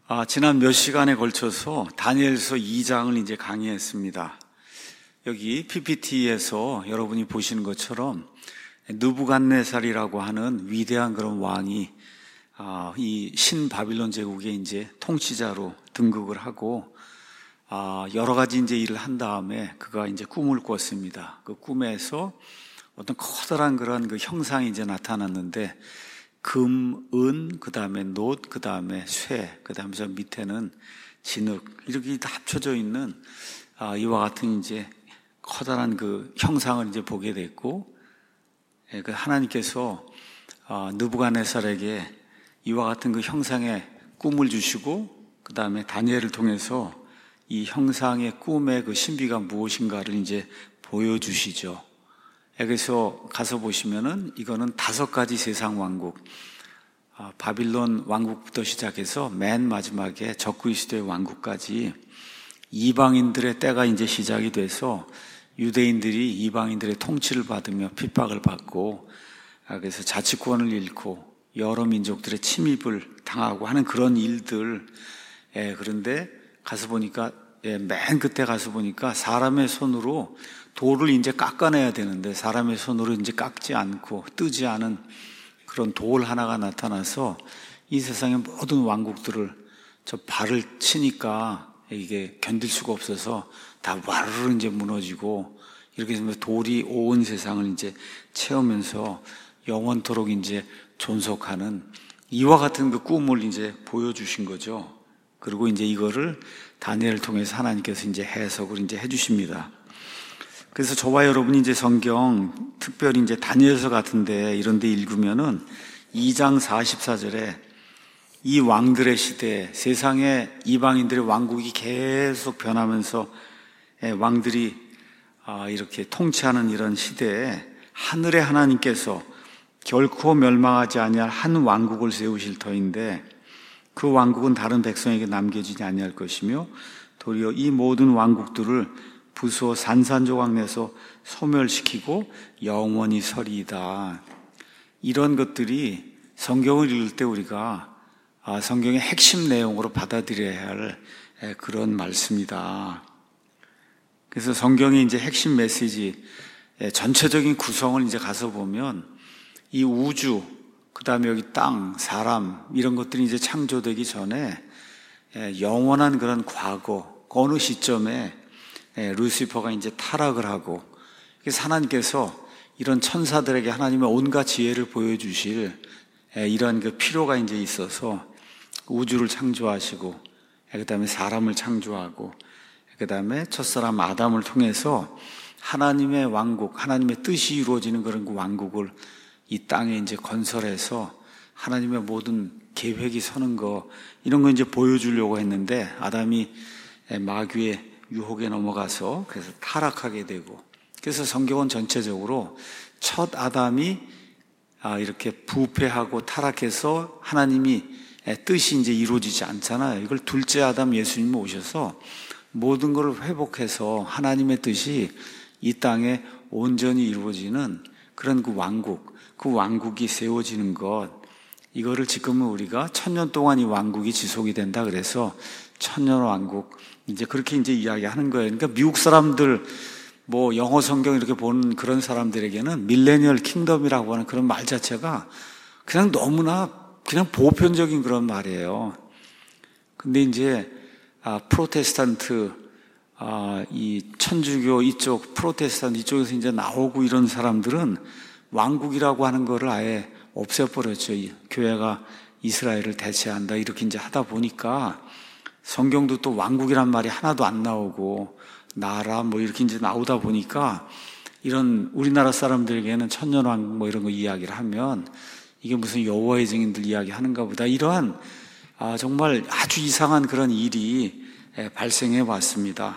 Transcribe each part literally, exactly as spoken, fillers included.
아, 지난 몇 시간에 걸쳐서 다니엘서 이 장을 이제 강의했습니다. 여기 피피티에서 여러분이 보시는 것처럼 느부갓네살이라고 하는 위대한 그런 왕이 아, 이 신바빌론 제국의 이제 통치자로 등극을 하고 아, 여러 가지 이제 일을 한 다음에 그가 이제 꿈을 꿨습니다. 그 꿈에서 어떤 커다란 그런 그 형상이 이제 나타났는데 금, 은, 그 다음에 놋, 그 다음에 쇠, 그 다음에 저 밑에는 진흙, 이렇게 다 합쳐져 있는, 아, 이와 같은 이제 커다란 그 형상을 이제 보게 됐고, 예, 그 하나님께서, 아, 느부갓네살에게 이와 같은 그 형상의 꿈을 주시고, 그 다음에 다니엘을 통해서 이 형상의 꿈의 그 신비가 무엇인가를 이제 보여주시죠. 여기서 가서 보시면은 이거는 다섯 가지 세상 왕국, 아, 바빌론 왕국부터 시작해서 맨 마지막에 적그리스도의 왕국까지 이방인들의 때가 이제 시작이 돼서 유대인들이 이방인들의 통치를 받으며 핍박을 받고, 아, 그래서 자치권을 잃고 여러 민족들의 침입을 당하고 하는 그런 일들. 예, 그런데 가서 보니까, 예, 맨 끝에 가서 보니까 사람의 손으로 돌을 이제 깎아내야 되는데 사람의 손으로 이제 깎지 않고 뜨지 않은 그런 돌 하나가 나타나서 이 세상의 모든 왕국들을 저 발을 치니까 이게 견딜 수가 없어서 다 와르르 이제 무너지고 이렇게 해서 돌이 온 세상을 이제 채우면서 영원토록 이제 존속하는 이와 같은 그 꿈을 이제 보여주신 거죠. 그리고 이제 이거를 다니엘을 통해서 하나님께서 이제 해석을 이제 해주십니다. 그래서 저와 여러분이 이제 성경, 특별히 이제 다니엘서 같은데 이런 데 읽으면은 이 장 사십사 절에 이 왕들의 시대, 세상의 이방인들의 왕국이 계속 변하면서 왕들이 이렇게 통치하는 이런 시대에 하늘의 하나님께서 결코 멸망하지 아니할 한 왕국을 세우실 터인데 그 왕국은 다른 백성에게 남겨지지 아니할 것이며 도리어 이 모든 왕국들을 부수어 산산조각 내서 소멸시키고 영원히 서리이다. 이런 것들이 성경을 읽을 때 우리가 성경의 핵심 내용으로 받아들여야 할 그런 말씀이다. 그래서 성경의 이제 핵심 메시지, 전체적인 구성을 이제 가서 보면 이 우주, 그 다음에 여기 땅, 사람, 이런 것들이 이제 창조되기 전에 영원한 그런 과거, 어느 시점에 루시퍼가 이제 타락을 하고, 그래서 하나님께서 이런 천사들에게 하나님의 온갖 지혜를 보여주실 이러한 그 필요가 이제 있어서 우주를 창조하시고, 그 다음에 사람을 창조하고, 그 다음에 첫사람 아담을 통해서 하나님의 왕국, 하나님의 뜻이 이루어지는 그런 그 왕국을 이 땅에 이제 건설해서 하나님의 모든 계획이 서는 거, 이런 거 이제 보여주려고 했는데, 아담이 마귀의 유혹에 넘어가서 그래서 타락하게 되고, 그래서 성경은 전체적으로 첫 아담이 이렇게 부패하고 타락해서 하나님이 뜻이 이제 이루어지지 않잖아요. 이걸 둘째 아담 예수님이 오셔서 모든 걸 회복해서 하나님의 뜻이 이 땅에 온전히 이루어지는 그런 그 왕국, 그 왕국이 세워지는 것, 이거를 지금은 우리가 천년 동안 이 왕국이 지속이 된다 그래서 천년 왕국, 이제 그렇게 이제 이야기하는 거예요. 그러니까 미국 사람들, 뭐 영어 성경 이렇게 보는 그런 사람들에게는 밀레니얼 킹덤이라고 하는 그런 말 자체가 그냥 너무나 그냥 보편적인 그런 말이에요. 근데 이제 아, 프로테스탄트, 아, 이 천주교 이쪽, 프로테스탄트 이쪽에서 이제 나오고 이런 사람들은 왕국이라고 하는 거를 아예 없애버렸죠. 교회가 이스라엘을 대체한다 이렇게 이제 하다 보니까 성경도 또 왕국이란 말이 하나도 안 나오고 나라 뭐 이렇게 이제 나오다 보니까 이런 우리나라 사람들에게는 천년왕국 뭐 이런 거 이야기를 하면 이게 무슨 여호와의 증인들 이야기 하는가 보다, 이러한 아, 정말 아주 이상한 그런 일이 발생해 왔습니다.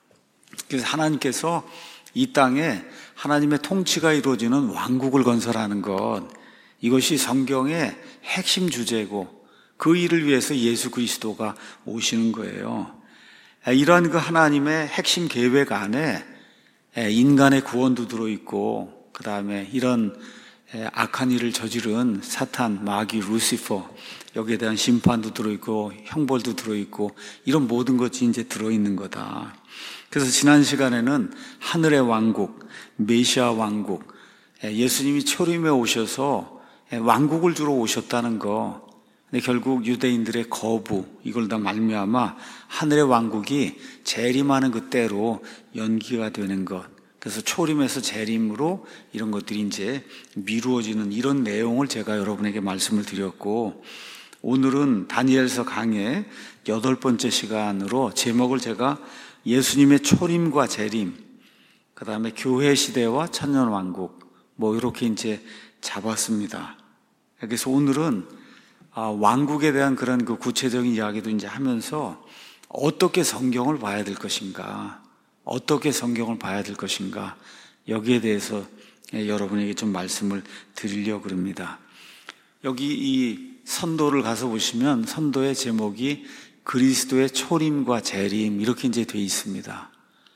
그래서 하나님께서 이 땅에 하나님의 통치가 이루어지는 왕국을 건설하는 것, 이것이 성경의 핵심 주제고 그 일을 위해서 예수 그리스도가 오시는 거예요. 이러한 그 하나님의 핵심 계획 안에 인간의 구원도 들어있고, 그 다음에 이런 악한 일을 저지른 사탄, 마귀, 루시퍼, 여기에 대한 심판도 들어있고 형벌도 들어있고 이런 모든 것이 이제 들어있는 거다. 그래서 지난 시간에는 하늘의 왕국, 메시아 왕국, 예수님이 초림에 오셔서 왕국을 주러 오셨다는 거. 근데 결국 유대인들의 거부, 이걸 다 말미암아 하늘의 왕국이 재림하는 그때로 연기가 되는 것. 그래서 초림에서 재림으로 이런 것들이 이제 미루어지는 이런 내용을 제가 여러분에게 말씀을 드렸고, 오늘은 다니엘서 강의 여덟 번째 시간으로 제목을 제가 예수님의 초림과 재림, 그 다음에 교회 시대와 천년 왕국, 뭐 이렇게 이제 잡았습니다. 그래서 오늘은 왕국에 대한 그런 그 구체적인 이야기도 이제 하면서 어떻게 성경을 봐야 될 것인가, 어떻게 성경을 봐야 될 것인가, 여기에 대해서 여러분에게 좀 말씀을 드리려고 합니다. 여기 이 선도를 가서 보시면 선도의 제목이 그리스도의 초림과 재림 이렇게 이제 돼 있습니다.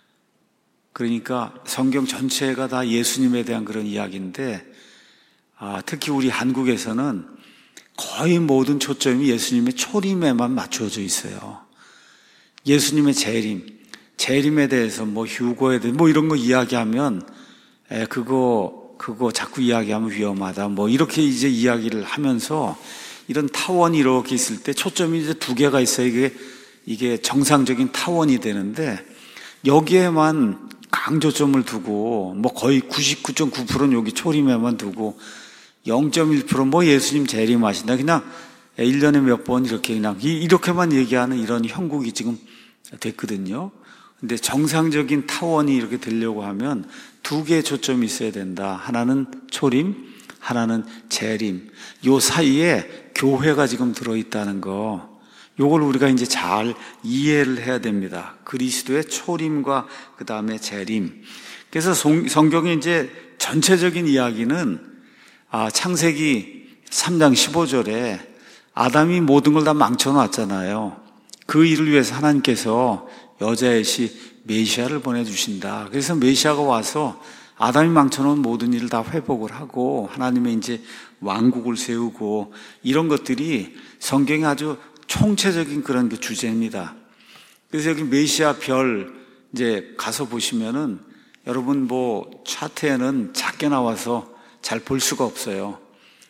그러니까 성경 전체가 다 예수님에 대한 그런 이야기인데, 아, 특히 우리 한국에서는 거의 모든 초점이 예수님의 초림에만 맞춰져 있어요. 예수님의 재림, 재림에 대해서 뭐 휴거에 대해서 뭐 이런 거 이야기하면 에, 그거 그거 자꾸 이야기하면 위험하다 뭐 이렇게 이제 이야기를 하면서 이런 타원이 이렇게 있을 때 초점이 이제 두 개가 있어야 이게 이게 정상적인 타원이 되는데, 여기에만 강조점을 두고 뭐 거의 구십구 점 구 퍼센트는 여기 초림에만 두고 영 점 일 퍼센트 뭐 예수님 재림하신다 그냥 일 년에 몇 번 이렇게 그냥 이렇게만 얘기하는 이런 형국이 지금 됐거든요. 근데 정상적인 타원이 이렇게 되려고 하면 두 개의 초점이 있어야 된다. 하나는 초림, 하나는 재림. 요 사이에 교회가 지금 들어있다는 거, 요걸 우리가 이제 잘 이해를 해야 됩니다. 그리스도의 초림과 그 다음에 재림. 그래서 성경의 이제 전체적인 이야기는 아, 창세기 삼 장 십오 절에 아담이 모든 걸 다 망쳐놨잖아요. 그 일을 위해서 하나님께서 여자의 시 메시아를 보내주신다. 그래서 메시아가 와서 아담이 망쳐놓은 모든 일을 다 회복을 하고 하나님의 이제 왕국을 세우고 이런 것들이 성경에 아주 총체적인 그런 그 주제입니다. 그래서 여기 메시아 별 이제 가서 보시면은 여러분 뭐 차트에는 작게 나와서 잘 볼 수가 없어요.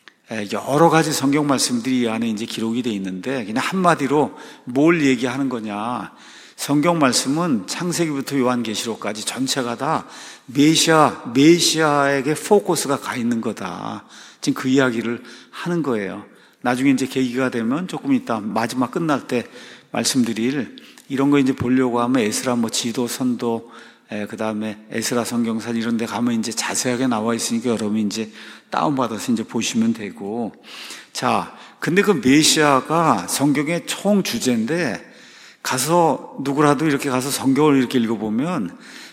여러 가지 성경 말씀들이 이 안에 이제 기록이 돼 있는데, 그냥 한마디로 뭘 얘기하는 거냐. 성경 말씀은 창세기부터 요한계시록까지 전체가 다 메시아, 메시아에게 포커스가 가 있는 거다. 지금 그 이야기를 하는 거예요. 나중에 이제 계기가 되면 조금 이따 마지막 끝날 때 말씀드릴 이런 거 이제 보려고 하면 에스라 뭐 지도, 선도, 그 다음에 에스라 성경산 이런 데 가면 이제 자세하게 나와 있으니까 여러분 이제 다운받아서 이제 보시면 되고. 자, 근데 그 메시아가 성경의 총 주제인데, 가서 누구라도 이렇게 가서 성경을 이렇게 읽어보면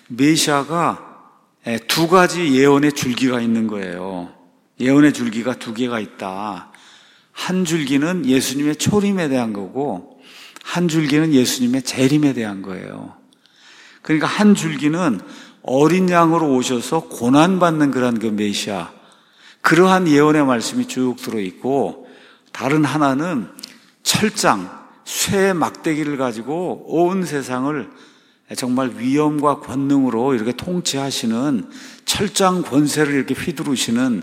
메시아가 두 가지 예언의 줄기가 있는 거예요. 예언의 줄기가 두 개가 있다. 한 줄기는 예수님의 초림에 대한 거고 한 줄기는 예수님의 재림에 대한 거예요. 그러니까 한 줄기는 어린 양으로 오셔서 고난받는 그런 그 메시아, 그러한 예언의 말씀이 쭉 들어있고, 다른 하나는 철장, 쇠 막대기를 가지고 온 세상을 정말 위엄과 권능으로 이렇게 통치하시는, 철장 권세를 이렇게 휘두르시는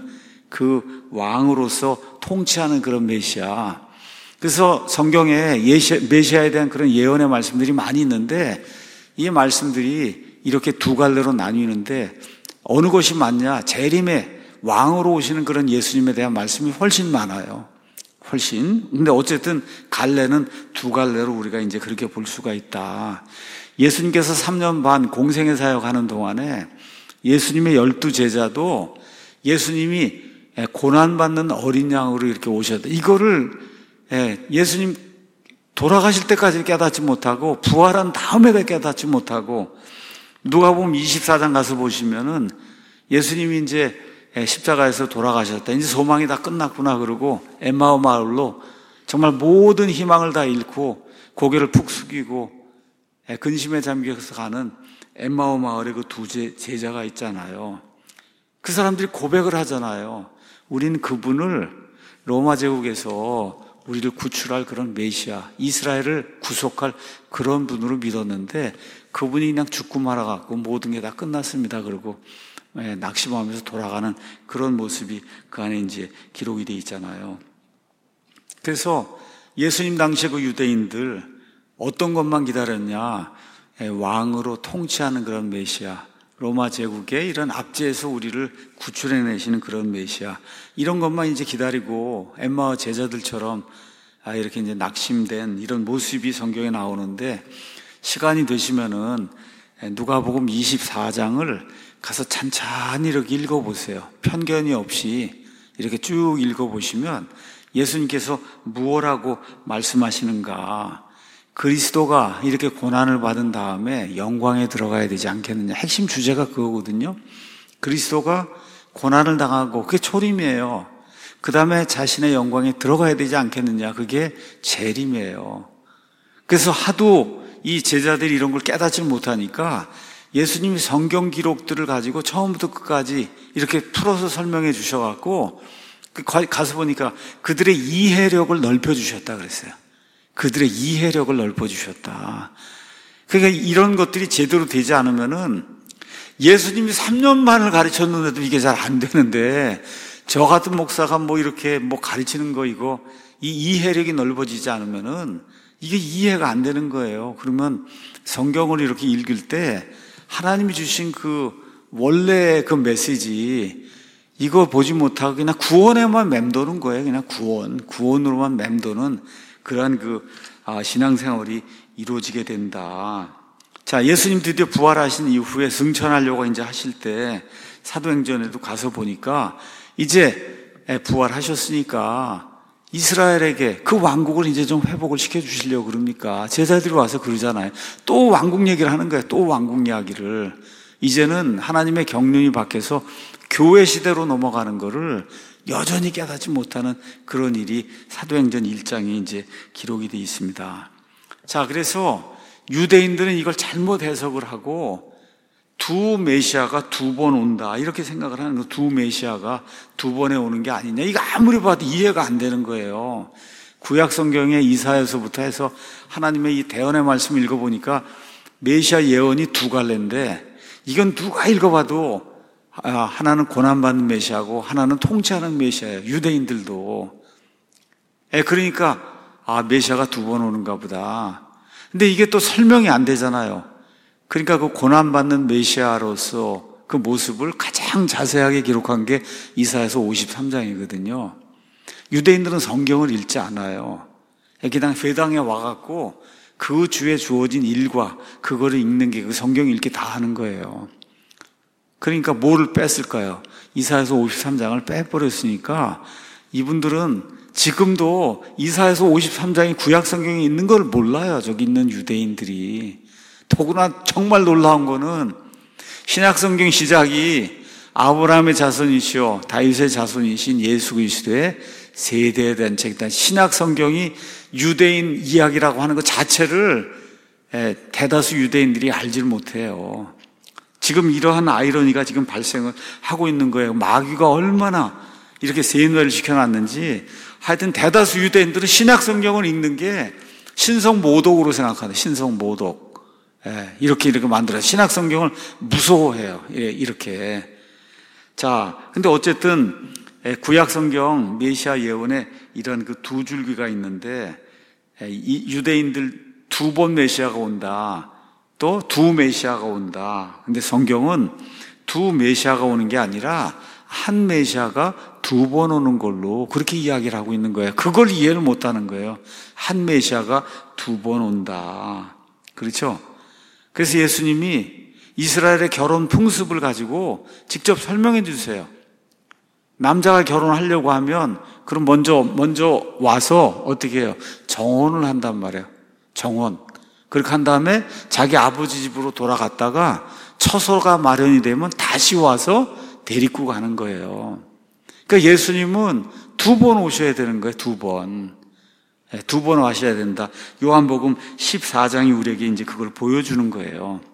그 왕으로서 통치하는 그런 메시아. 그래서 성경에 메시아에 대한 그런 예언의 말씀들이 많이 있는데, 이 말씀들이 이렇게 두 갈래로 나뉘는데 어느 것이 맞냐? 재림의 왕으로 오시는 그런 예수님에 대한 말씀이 훨씬 많아요. 훨씬. 근데 어쨌든 갈래는 두 갈래로 우리가 이제 그렇게 볼 수가 있다. 예수님께서 삼 년 반 공생애 사역하는 동안에 예수님의 열두 제자도 예수님이 고난받는 어린 양으로 이렇게 오셨다. 이거를 예수님 돌아가실 때까지 깨닫지 못하고 부활한 다음에도 깨닫지 못하고, 누가복음 이십사 장 가서 보시면은 예수님이 이제 십자가에서 돌아가셨다. 이제 소망이 다 끝났구나. 그러고 엠마오 마을로 정말 모든 희망을 다 잃고 고개를 푹 숙이고 근심에 잠겨서 가는 엠마오 마을에 그 두 제자가 있잖아요. 그 사람들이 고백을 하잖아요. 우리는 그분을 로마 제국에서 우리를 구출할 그런 메시아, 이스라엘을 구속할 그런 분으로 믿었는데 그분이 그냥 죽고 말아갖고 모든 게 다 끝났습니다. 그러고 낙심하면서 돌아가는 그런 모습이 그 안에 이제 기록이 돼 있잖아요. 그래서 예수님 당시에 그 유대인들 어떤 것만 기다렸냐? 왕으로 통치하는 그런 메시아, 로마 제국의 이런 압제에서 우리를 구출해내시는 그런 메시아, 이런 것만 이제 기다리고 엠마오 제자들처럼 아 이렇게 이제 낙심된 이런 모습이 성경에 나오는데, 시간이 되시면은 누가복음 이십사 장을 가서 찬찬히 이렇게 읽어보세요. 편견이 없이 이렇게 쭉 읽어보시면 예수님께서 무엇라고 말씀하시는가, 그리스도가 이렇게 고난을 받은 다음에 영광에 들어가야 되지 않겠느냐, 핵심 주제가 그거거든요. 그리스도가 고난을 당하고 그게 초림이에요. 그 다음에 자신의 영광에 들어가야 되지 않겠느냐, 그게 재림이에요. 그래서 하도 이 제자들이 이런 걸 깨닫지 못하니까 예수님이 성경 기록들을 가지고 처음부터 끝까지 이렇게 풀어서 설명해 주셔갖고 가서 보니까 그들의 이해력을 넓혀주셨다 그랬어요. 그들의 이해력을 넓혀주셨다. 그러니까 이런 것들이 제대로 되지 않으면은 예수님이 삼 년 반을 가르쳤는데도 이게 잘 안 되는데 저 같은 목사가 뭐 이렇게 뭐 가르치는 거 이거 이 이해력이 넓어지지 않으면은 이게 이해가 안 되는 거예요. 그러면 성경을 이렇게 읽을 때 하나님이 주신 그 원래 그 메시지 이거 보지 못하고 그냥 구원에만 맴도는 거예요. 그냥 구원, 구원으로만 맴도는 그러한 그 신앙생활이 이루어지게 된다. 자, 예수님 드디어 부활하신 이후에 승천하려고 이제 하실 때 사도행전에도 가서 보니까 이제 부활하셨으니까 이스라엘에게 그 왕국을 이제 좀 회복을 시켜주시려고 그럽니까? 제자들이 와서 그러잖아요. 또 왕국 얘기를 하는 거예요. 또 왕국 이야기를. 이제는 하나님의 경륜이 바뀌어서 교회 시대로 넘어가는 거를 여전히 깨닫지 못하는 그런 일이 사도행전 일 장에 이제 기록이 되어 있습니다. 자, 그래서 유대인들은 이걸 잘못 해석을 하고 두 메시아가 두 번 온다 이렇게 생각을 하는 거, 두 메시아가 두 번에 오는 게 아니냐, 이거 아무리 봐도 이해가 안 되는 거예요. 구약 성경의 이사야서부터 해서 하나님의 이 대언의 말씀을 읽어보니까 메시아 예언이 두 갈래인데 이건 누가 읽어봐도 하나는 고난받는 메시아고 하나는 통치하는 메시아예요. 유대인들도. 그러니까 아 메시아가 두 번 오는가 보다. 근데 이게 또 설명이 안 되잖아요. 그러니까 그 고난받는 메시아로서 그 모습을 가장 자세하게 기록한 게 이사야서 오십삼 장이거든요. 유대인들은 성경을 읽지 않아요. 그냥 회당에 와갖고 그 주에 주어진 일과 그거를 읽는 게 그 성경 읽기 다 하는 거예요. 그러니까 뭐를 뺐을까요? 이사야서 오십삼 장을 빼버렸으니까 이분들은 지금도 이사야서 오십삼 장이 구약 성경에 있는 걸 몰라요. 저기 있는 유대인들이. 더구나 정말 놀라운 거는 신약 성경 시작이 아브라함의 자손이시오 다윗의 자손이신 예수 그리스도의 세대에 대한 책이다. 신약 성경이 유대인 이야기라고 하는 것 자체를 대다수 유대인들이 알지를 못해요. 지금 이러한 아이러니가 지금 발생을 하고 있는 거예요. 마귀가 얼마나 이렇게 세뇌를 시켜놨는지. 하여튼 대다수 유대인들은 신약 성경을 읽는 게 신성 모독으로 생각하는, 신성 모독. 예, 이렇게 이렇게 만들어요. 신약 성경을 무서워해요. 예, 이렇게. 자, 근데 어쨌든 구약 성경 메시아 예언에 이런 그 두 줄기가 있는데 이 유대인들 두 번 메시아가 온다. 또 두 메시아가 온다. 근데 성경은 두 메시아가 오는 게 아니라 한 메시아가 두 번 오는 걸로 그렇게 이야기를 하고 있는 거예요. 그걸 이해를 못 하는 거예요. 한 메시아가 두 번 온다. 그렇죠? 그래서 예수님이 이스라엘의 결혼 풍습을 가지고 직접 설명해 주세요. 남자가 결혼하려고 하면 그럼 먼저 먼저 와서 어떻게 해요? 정혼을 한단 말이에요. 정혼. 그렇게 한 다음에 자기 아버지 집으로 돌아갔다가 처소가 마련이 되면 다시 와서 데리고 가는 거예요. 그러니까 예수님은 두 번 오셔야 되는 거예요. 두 번. 두 번 와셔야 된다. 요한복음 십사 장이 우리에게 이제 그걸 보여주는 거예요.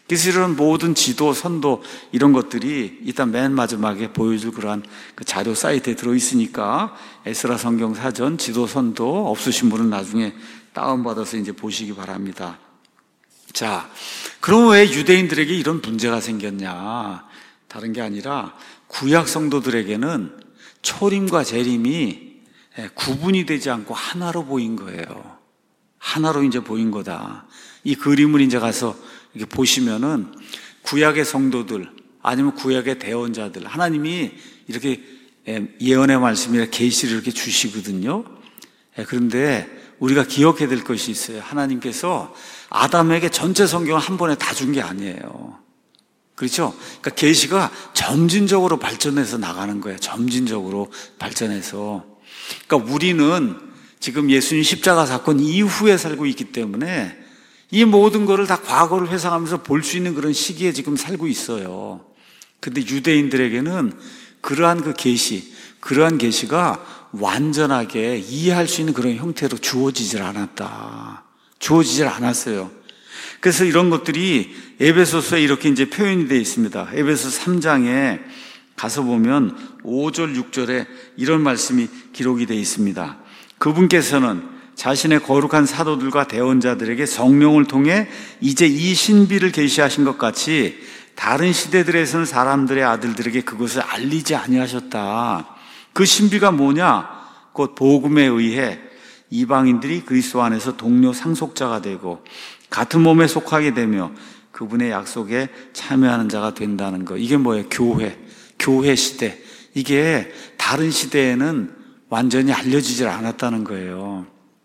그래서 이런 모든 지도, 선도 이런 것들이 일단 맨 마지막에 보여줄 그러한 그 자료 사이트에 들어있으니까 에스라 성경 사전, 지도, 선도 없으신 분은 나중에 다운받아서 이제 보시기 바랍니다. 자, 그럼 왜 유대인들에게 이런 문제가 생겼냐? 다른 게 아니라 구약 성도들에게는 초림과 재림이 구분이 되지 않고 하나로 보인 거예요. 하나로 이제 보인 거다. 이 그림을 이제 가서 이렇게 보시면은 구약의 성도들 아니면 구약의 대언자들, 하나님이 이렇게 예언의 말씀이나 계시를 이렇게 주시거든요. 그런데 우리가 기억해야 될 것이 있어요. 하나님께서 아담에게 전체 성경을 한 번에 다 준 게 아니에요. 그렇죠? 그러니까 계시가 점진적으로 발전해서 나가는 거예요. 점진적으로 발전해서. 그러니까 우리는 지금 예수님 십자가 사건 이후에 살고 있기 때문에 이 모든 거를 다 과거를 회상하면서 볼 수 있는 그런 시기에 지금 살고 있어요. 근데 유대인들에게는 그러한 그 계시, 그러한 계시가 완전하게 이해할 수 있는 그런 형태로 주어지질 않았다. 주어지질 않았어요. 그래서 이런 것들이 에베소서에 이렇게 이제 표현이 되어 있습니다. 에베소 삼 장에 가서 보면 오 절, 육 절에 이런 말씀이 기록이 되어 있습니다. 그분께서는 자신의 거룩한 사도들과 대언자들에게 성령을 통해 이제 이 신비를 계시하신 것 같이 다른 시대들에서는 사람들의 아들들에게 그것을 알리지 아니하셨다. 그 신비가 뭐냐? 곧 복음에 의해 이방인들이 그리스도 안에서 동료 상속자가 되고 같은 몸에 속하게 되며 그분의 약속에 참여하는 자가 된다는 거. 이게 뭐예요? 교회. 교회 시대. 이게 다른 시대에는 완전히 알려지질 않았다는 거예요.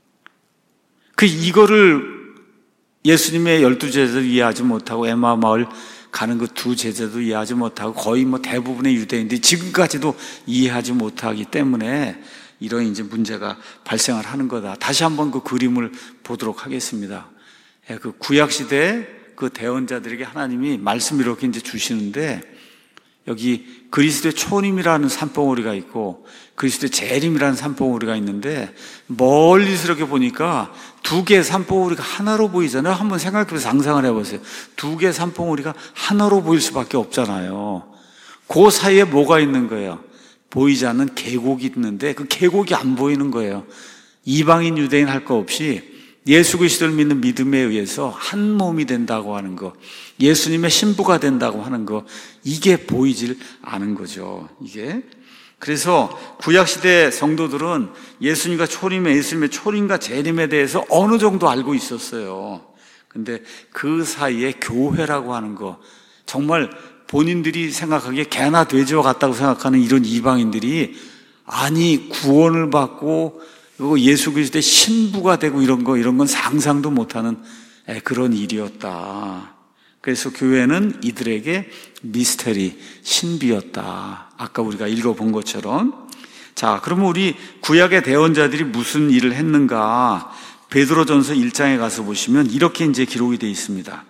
그 이거를 예수님의 열두 제자도 이해하지 못하고 에마 마을 가는 그 두 제자도 이해하지 못하고 거의 뭐 대부분의 유대인들이 지금까지도 이해하지 못하기 때문에 이런 이제 문제가 발생을 하는 거다. 다시 한번 그 그림을 보도록 하겠습니다. 그 구약 시대 그 대언자들에게 하나님이 말씀 이렇게 이제 주시는데 여기 그리스도의 초림이라는 산봉우리가 있고 그리스도의 재림이라는 산봉우리가 있는데 멀리서 이렇게 보니까 두 개의 산봉우리가 하나로 보이잖아요. 한번 생각해서 상상을 해보세요. 두 개의 산봉우리가 하나로 보일 수밖에 없잖아요. 그 사이에 뭐가 있는 거예요? 보이지 않는 계곡이 있는데 그 계곡이 안 보이는 거예요. 이방인 유대인 할 거 없이 예수 그리스도를 믿는 믿음에 의해서 한 몸이 된다고 하는 거, 예수님의 신부가 된다고 하는 거, 이게 보이질 않은 거죠. 이게. 그래서 구약시대 성도들은 예수님과 초림의 예수님의 초림과 재림에 대해서 어느 정도 알고 있었어요. 근데 그 사이에 교회라고 하는 거, 정말 본인들이 생각하기에 개나 돼지와 같다고 생각하는 이런 이방인들이 아니 구원을 받고 그리고 예수 그리스도의 신부가 되고 이런 거 이런 건 상상도 못하는 그런 일이었다. 그래서 교회는 이들에게 미스터리, 신비였다. 아까 우리가 읽어본 것처럼. 자, 그러면 우리 구약의 대언자들이 무슨 일을 했는가? 베드로전서 일 장에 가서 보시면 이렇게 이제 기록이 되어 있습니다.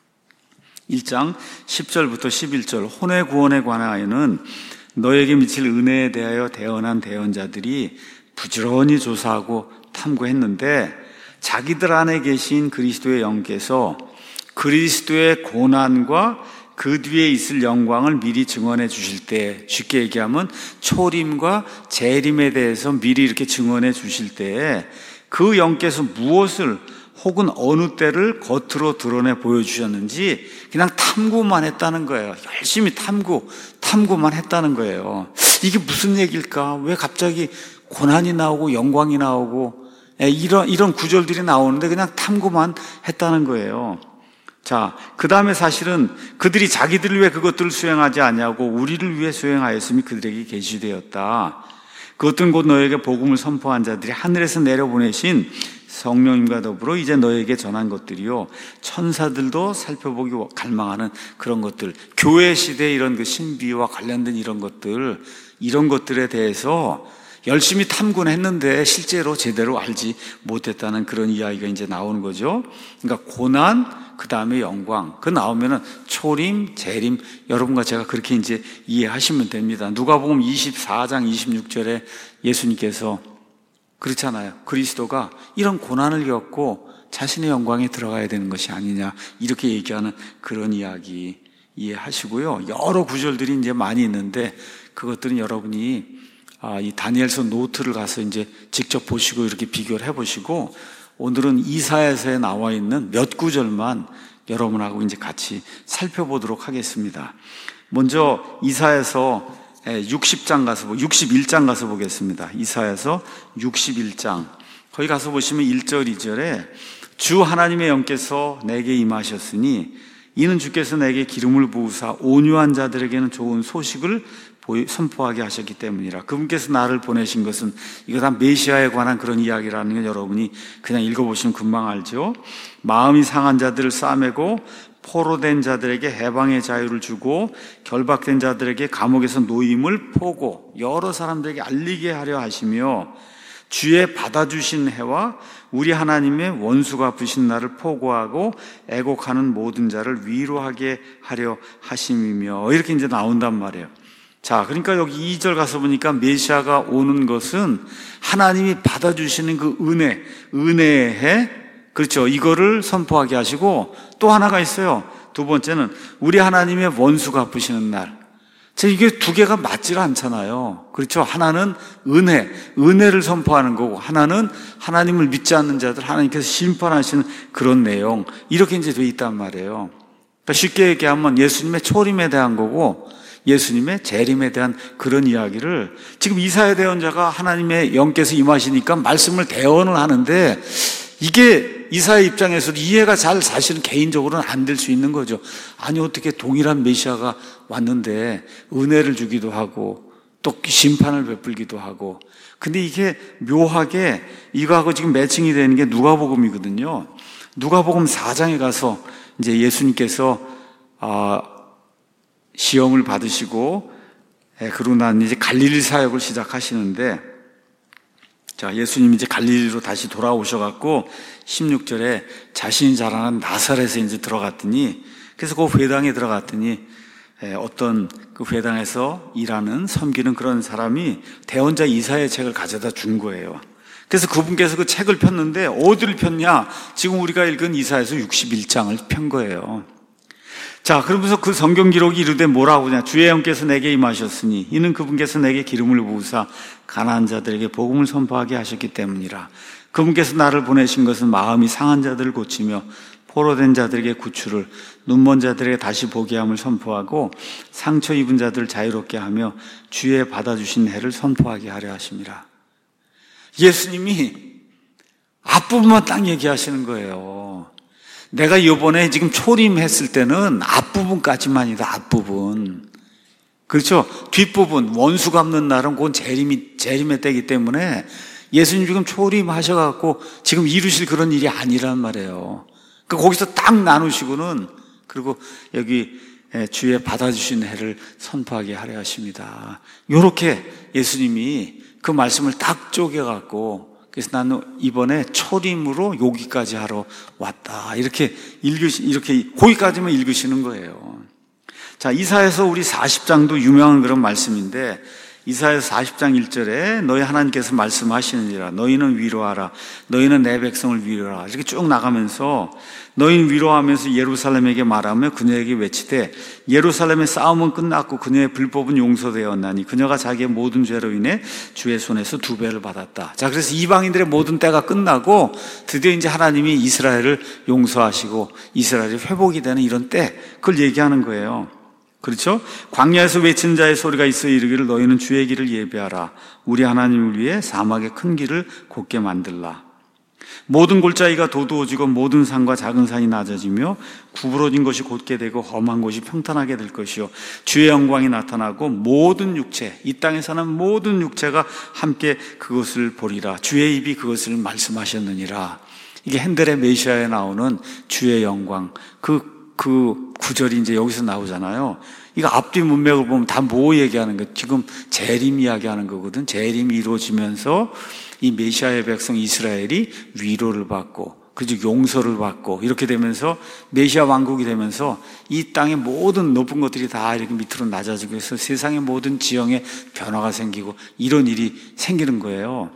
일 장 십 절부터 십일 절, 혼의 구원에 관하여는 너에게 미칠 은혜에 대하여 대언한 대언자들이 부지런히 조사하고 탐구했는데 자기들 안에 계신 그리스도의 영께서 그리스도의 고난과 그 뒤에 있을 영광을 미리 증언해 주실 때, 쉽게 얘기하면 초림과 재림에 대해서 미리 이렇게 증언해 주실 때에 그 영께서 무엇을 혹은 어느 때를 겉으로 드러내 보여주셨는지 그냥 탐구만 했다는 거예요. 열심히 탐구, 탐구만 했다는 거예요. 이게 무슨 얘기일까? 왜 갑자기 고난이 나오고 영광이 나오고 이런, 이런 구절들이 나오는데 그냥 탐구만 했다는 거예요. 자, 그 다음에 사실은 그들이 자기들을 위해 그것들을 수행하지 아니하고 우리를 위해 수행하였음이 그들에게 계시되었다. 그것들은 곧 너에게 복음을 선포한 자들이 하늘에서 내려보내신 성령님과 더불어 이제 너에게 전한 것들이요, 천사들도 살펴보기 갈망하는 그런 것들, 교회 시대 이런 그 신비와 관련된 이런 것들, 이런 것들에 대해서 열심히 탐구는 했는데 실제로 제대로 알지 못했다는 그런 이야기가 이제 나오는 거죠. 그러니까 고난, 그 다음에 영광, 그 나오면은 초림, 재림, 여러분과 제가 그렇게 이제 이해하시면 됩니다. 누가복음 이십사 장 이십육 절에 예수님께서 그렇잖아요. 그리스도가 이런 고난을 겪고 자신의 영광에 들어가야 되는 것이 아니냐, 이렇게 얘기하는 그런 이야기 이해하시고요. 여러 구절들이 이제 많이 있는데 그것들은 여러분이 아, 이 다니엘서 노트를 가서 이제 직접 보시고 이렇게 비교를 해보시고, 오늘은 이사야서에 나와 있는 몇 구절만 여러분하고 이제 같이 살펴보도록 하겠습니다. 먼저 이사야서 육십 장 가서, 육십일 장 가서 보겠습니다. 이사야서 육십일 장. 거기 가서 보시면 일 절, 이 절에 주 하나님의 영께서 내게 임하셨으니 이는 주께서 내게 기름을 부으사 온유한 자들에게는 좋은 소식을 선포하게 하셨기 때문이라. 그분께서 나를 보내신 것은, 이거 다 메시아에 관한 그런 이야기라는 건 여러분이 그냥 읽어보시면 금방 알죠. 마음이 상한 자들을 싸매고 포로된 자들에게 해방의 자유를 주고 결박된 자들에게 감옥에서 노임을 포고 여러 사람들에게 알리게 하려 하시며 주의 받아주신 해와 우리 하나님의 원수가 부신 날을 포고하고 애곡하는 모든 자를 위로하게 하려 하심이며, 이렇게 이제 나온단 말이에요. 자, 그러니까 여기 이 절 가서 보니까 메시아가 오는 것은 하나님이 받아주시는 그 은혜, 은혜의 해, 그렇죠. 이거를 선포하게 하시고, 또 하나가 있어요. 두 번째는 우리 하나님의 원수가 갚으시는 날. 자, 이게 두 개가 맞질 않잖아요. 그렇죠. 하나는 은혜, 은혜를 선포하는 거고, 하나는 하나님을 믿지 않는 자들 하나님께서 심판하시는 그런 내용, 이렇게 이제 돼 있단 말이에요. 그러니까 쉽게 얘기하면 예수님의 초림에 대한 거고 예수님의 재림에 대한 그런 이야기를 지금 이사야 대언자가 하나님의 영께서 임하시니까 말씀을 대언을 하는데, 이게 이사야 입장에서도 이해가 잘 사실은 개인적으로는 안 될 수 있는 거죠. 아니, 어떻게 동일한 메시아가 왔는데 은혜를 주기도 하고 또 심판을 베풀기도 하고. 근데 이게 묘하게 이거하고 지금 매칭이 되는 게 누가복음이거든요. 누가복음 사 장에 가서 이제 예수님께서 아, 시험을 받으시고 그러고 난 이제 갈릴리 사역을 시작하시는데, 자, 예수님이 이제 갈릴리로 다시 돌아오셔갖고 십육 절에 자신이 자라난 나사렛에 이제 들어갔더니, 그래서 그 회당에 들어갔더니 어떤 그 회당에서 일하는 섬기는 그런 사람이 대언자 이사야의 책을 가져다 준 거예요. 그래서 그분께서 그 책을 폈는데 어디를 폈냐? 지금 우리가 읽은 이사야서 육십일 장을 편 거예요. 자, 그러면서 그 성경 기록이 이르되 뭐라고 하냐? 주의 영께서 내게 임하셨으니 이는 그분께서 내게 기름을 부으사 가난한 자들에게 복음을 선포하게 하셨기 때문이라. 그분께서 나를 보내신 것은 마음이 상한 자들을 고치며 포로된 자들에게 구출을, 눈먼 자들에게 다시 보게 함을 선포하고 상처 입은 자들을 자유롭게 하며 주의 받아주신 해를 선포하게 하려 하심이라. 예수님이 앞부분만 딱 얘기하시는 거예요. 내가 이번에 지금 초림했을 때는 앞부분까지만이다, 앞부분. 그렇죠? 뒷부분, 원수 갚는 날은 그건 재림이, 재림의 때이기 때문에 예수님 지금 초림하셔갖고 지금 이루실 그런 일이 아니란 말이에요. 그러니까 거기서 딱 나누시고는, 그리고 여기 주의 받아주신 해를 선포하게 하려 하십니다. 요렇게 예수님이 그 말씀을 딱 쪼개갖고, 그래서 나는 이번에 초림으로 여기까지 하러 왔다, 이렇게 읽으시, 이렇게 거기까지만 읽으시는 거예요. 자, 이사야서 우리 사십 장도 유명한 그런 말씀인데, 이사야서 사십 장 일 절에 너희 하나님께서 말씀하시느니라. 너희는 위로하라. 너희는 내 백성을 위로하라. 이렇게 쭉 나가면서 너희는 위로하면서 예루살렘에게 말하며 그녀에게 외치되 예루살렘의 싸움은 끝났고 그녀의 불법은 용서되었나니 그녀가 자기의 모든 죄로 인해 주의 손에서 두 배를 받았다. 자, 그래서 이방인들의 모든 때가 끝나고 드디어 이제 하나님이 이스라엘을 용서하시고 이스라엘이 회복이 되는 이런 때, 그걸 얘기하는 거예요. 그렇죠? 광야에서 외친 자의 소리가 있어 이르기를 너희는 주의 길을 예비하라. 우리 하나님을 위해 사막의 큰 길을 곧게 만들라. 모든 골짜기가 도두어지고 모든 산과 작은 산이 낮아지며 구부러진 것이 곧게 되고 험한 곳이 평탄하게 될 것이요 주의 영광이 나타나고 모든 육체, 이 땅에 사는 모든 육체가 함께 그것을 보리라. 주의 입이 그것을 말씀하셨느니라. 이게 핸델의 메시아에 나오는 주의 영광, 그 그 구절이 이제 여기서 나오잖아요. 이거 앞뒤 문맥을 보면 다 뭐 얘기하는 거? 지금 재림 이야기하는 거거든. 재림이 이루어지면서 이 메시아의 백성 이스라엘이 위로를 받고, 그죠? 용서를 받고, 이렇게 되면서 메시아 왕국이 되면서 이 땅의 모든 높은 것들이 다 이렇게 밑으로 낮아지고 해서 세상의 모든 지형에 변화가 생기고 이런 일이 생기는 거예요.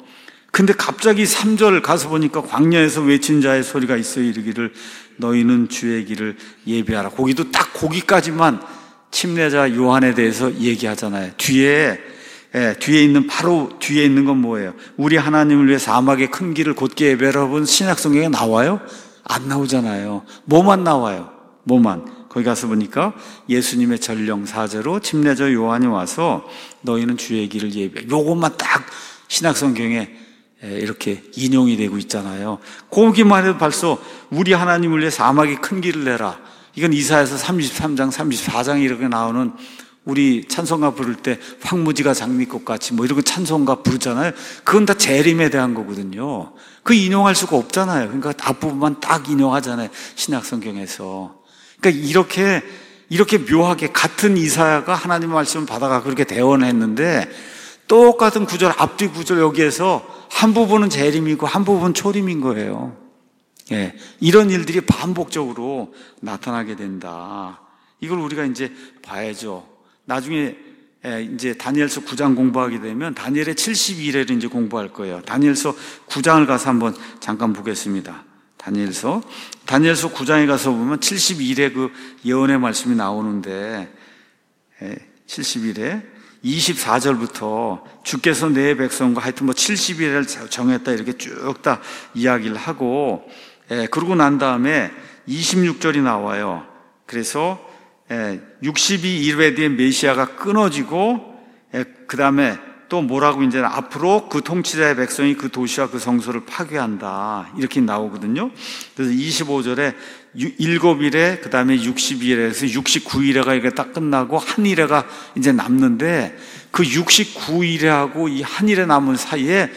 근데 갑자기 삼 절 가서 보니까 광야에서 외친 자의 소리가 있어 이르기를 너희는 주의 길을 예비하라. 거기도 딱 거기까지만 침례자 요한에 대해서 얘기하잖아요. 뒤에 예, 뒤에 있는 바로 뒤에 있는 건 뭐예요? 우리 하나님을 위해 사막의 큰 길을 곧게 예배하라 본 신약 성경에 나와요? 안 나오잖아요. 뭐만 나와요? 뭐만. 거기 가서 보니까 예수님의 전령 사제로 침례자 요한이 와서 너희는 주의 길을 예비해. 요것만 딱 신약 성경에 이렇게 인용이 되고 있잖아요. 거기만 해도 벌써 우리 하나님을 위해 사막의 큰 길을 내라. 이건 이사야서 삼십삼 장, 삼십사 장 이렇게 나오는 우리 찬송가 부를 때 황무지가 장미꽃같이 뭐 이런 거 찬송가 부르잖아요. 그건 다 재림에 대한 거거든요. 그 인용할 수가 없잖아요. 그러니까 앞부분만 딱 인용하잖아요. 신약 성경에서. 그러니까 이렇게 이렇게 묘하게 같은 이사야가 하나님의 말씀을 받아가 그렇게 대언했는데 똑같은 구절 앞뒤 구절 여기에서 한 부분은 재림이고 한 부분은 초림인 거예요. 예, 이런 일들이 반복적으로 나타나게 된다. 이걸 우리가 이제 봐야죠. 나중에 이제 다니엘서 구 장 공부하게 되면 다니엘의 칠십이 일회를 이제 공부할 거예요. 다니엘서 구 장을 가서 한번 잠깐 보겠습니다. 다니엘서 다니엘서 구 장에 가서 보면 칠십일 회 그 예언의 말씀이 나오는데 칠십일 회 이십사 절부터 주께서 내 백성과 하여튼 뭐 칠십일 회를 정했다 이렇게 쭉 다 이야기를 하고 그러고 난 다음에 이십육 절이 나와요. 그래서 육십이 회 뒤에 메시아가 끊어지고 그 다음에 또 뭐라고 이제 앞으로 그 통치자의 백성이 그 도시와 그 성소를 파괴한다 이렇게 나오거든요. 그래서 이십오 절에 일곱 일에 그 다음에 육십이 일에서 육십구 일회가 이게 딱 끝나고 한 일회가 이제 남는데 그 육십구 일회하고 이 한 일회 남은 사이에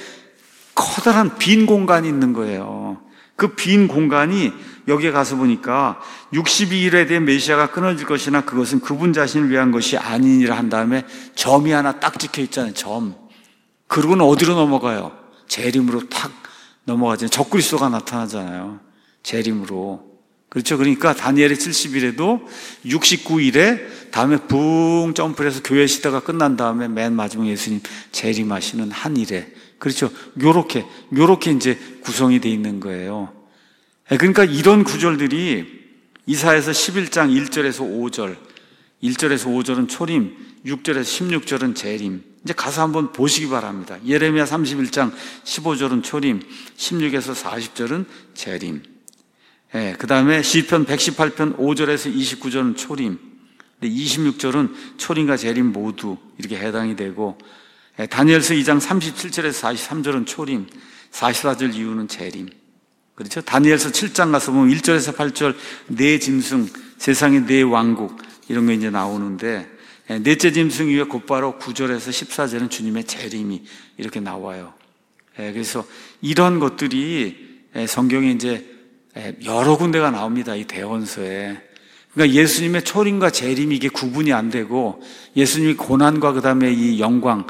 커다란 빈 공간이 있는 거예요. 그 빈 공간이 여기에 가서 보니까 육십이 일에 대해 메시아가 끊어질 것이나 그것은 그분 자신을 위한 것이 아니니라 한 다음에 점이 하나 딱 찍혀 있잖아요. 점. 그러고는 어디로 넘어가요? 재림으로 탁 넘어가잖아요. 적그리스도가 나타나잖아요. 재림으로. 그렇죠. 그러니까 다니엘의 칠십일 회도 육십구 일에 다음에 붕 점프를 해서 교회 시대가 끝난 다음에 맨 마지막에 예수님 재림하시는 한 일에. 그렇죠. 요렇게, 요렇게 이제 구성이 되어 있는 거예요. 그러니까 이런 구절들이 이사야서 십일 장 일 절에서 오 절, 일 절에서 오 절은 초림, 육 절에서 십육 절은 재림. 이제 가서 한번 보시기 바랍니다. 예레미야 삼십일 장 십오 절은 초림, 십육에서 사십 절은 재림. 예, 그 다음에 시편 백십팔 편 오 절에서 이십구 절은 초림, 이십육 절은 초림과 재림 모두 이렇게 해당이 되고, 예, 다니엘서 이 장 삼십칠 절에서 사십삼 절은 초림, 사십사 절 이후는 재림. 그렇죠? 다니엘서 칠 장 가서 보면 일 절에서 팔 절 네 짐승, 세상의 네 왕국 이런 거 이제 나오는데 넷째 짐승 위에 곧바로 구 절에서 십사 절은 주님의 재림이 이렇게 나와요. 그래서 이런 것들이 성경에 이제 여러 군데가 나옵니다. 이 대원서에. 그러니까 예수님의 초림과 재림이 이게 구분이 안 되고 예수님의 고난과 그 다음에 이 영광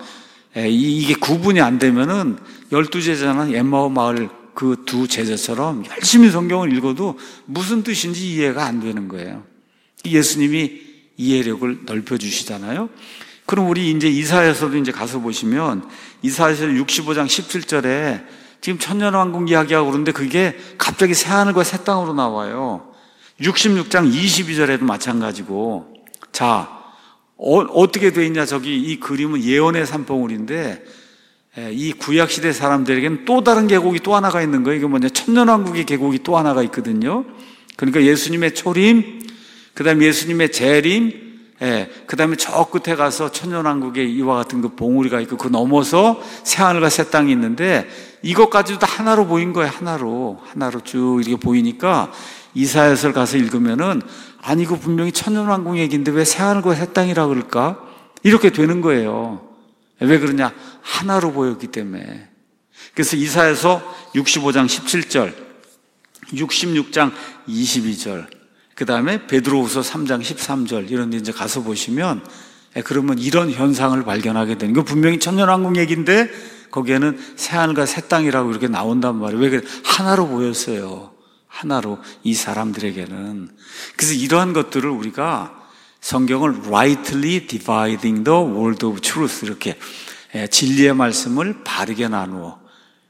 이게 구분이 안 되면은 열두 제자는 엠마오 마을 그 두 제자처럼 열심히 성경을 읽어도 무슨 뜻인지 이해가 안 되는 거예요. 예수님이 이해력을 넓혀주시잖아요. 그럼 우리 이제 이사야서도 이제 가서 보시면 이사야서 육십오 장 십칠 절에 지금 천년왕국 이야기하고 그러는데 그게 갑자기 새하늘과 새 땅으로 나와요. 육십육 장 이십이 절에도 마찬가지고. 자, 어, 어떻게 돼 있냐. 저기 이 그림은 예언의 산봉우리인데 이 구약시대 사람들에게는 또 다른 계곡이 또 하나가 있는 거예요. 이게 뭐냐, 천년왕국의 계곡이 또 하나가 있거든요. 그러니까 예수님의 초림, 그 다음에 예수님의 재림, 예, 그 다음에 저 끝에 가서 천년왕국에 이와 같은 그 봉우리가 있고 그 넘어서 새하늘과 새 땅이 있는데 이것까지도 다 하나로 보인 거예요. 하나로 하나로 쭉 이렇게 보이니까 이사야서를 가서 읽으면은 아니 이거 분명히 천년왕국 얘기인데 왜 새하늘과 새 땅이라 그럴까? 이렇게 되는 거예요. 왜 그러냐? 하나로 보였기 때문에. 그래서 이사야서 육십오 장 십칠 절, 육십육 장 이십이 절, 그 다음에 베드로후서 삼 장 십삼 절 이런 데 이제 가서 보시면 그러면 이런 현상을 발견하게 되는 거. 분명히 천년왕국 얘기인데 거기에는 새하늘과 새 땅이라고 이렇게 나온단 말이에요. 왜 그래? 하나로 보였어요. 하나로 이 사람들에게는. 그래서 이러한 것들을 우리가 성경을 rightly dividing the word of truth 이렇게 진리의 말씀을 바르게 나누어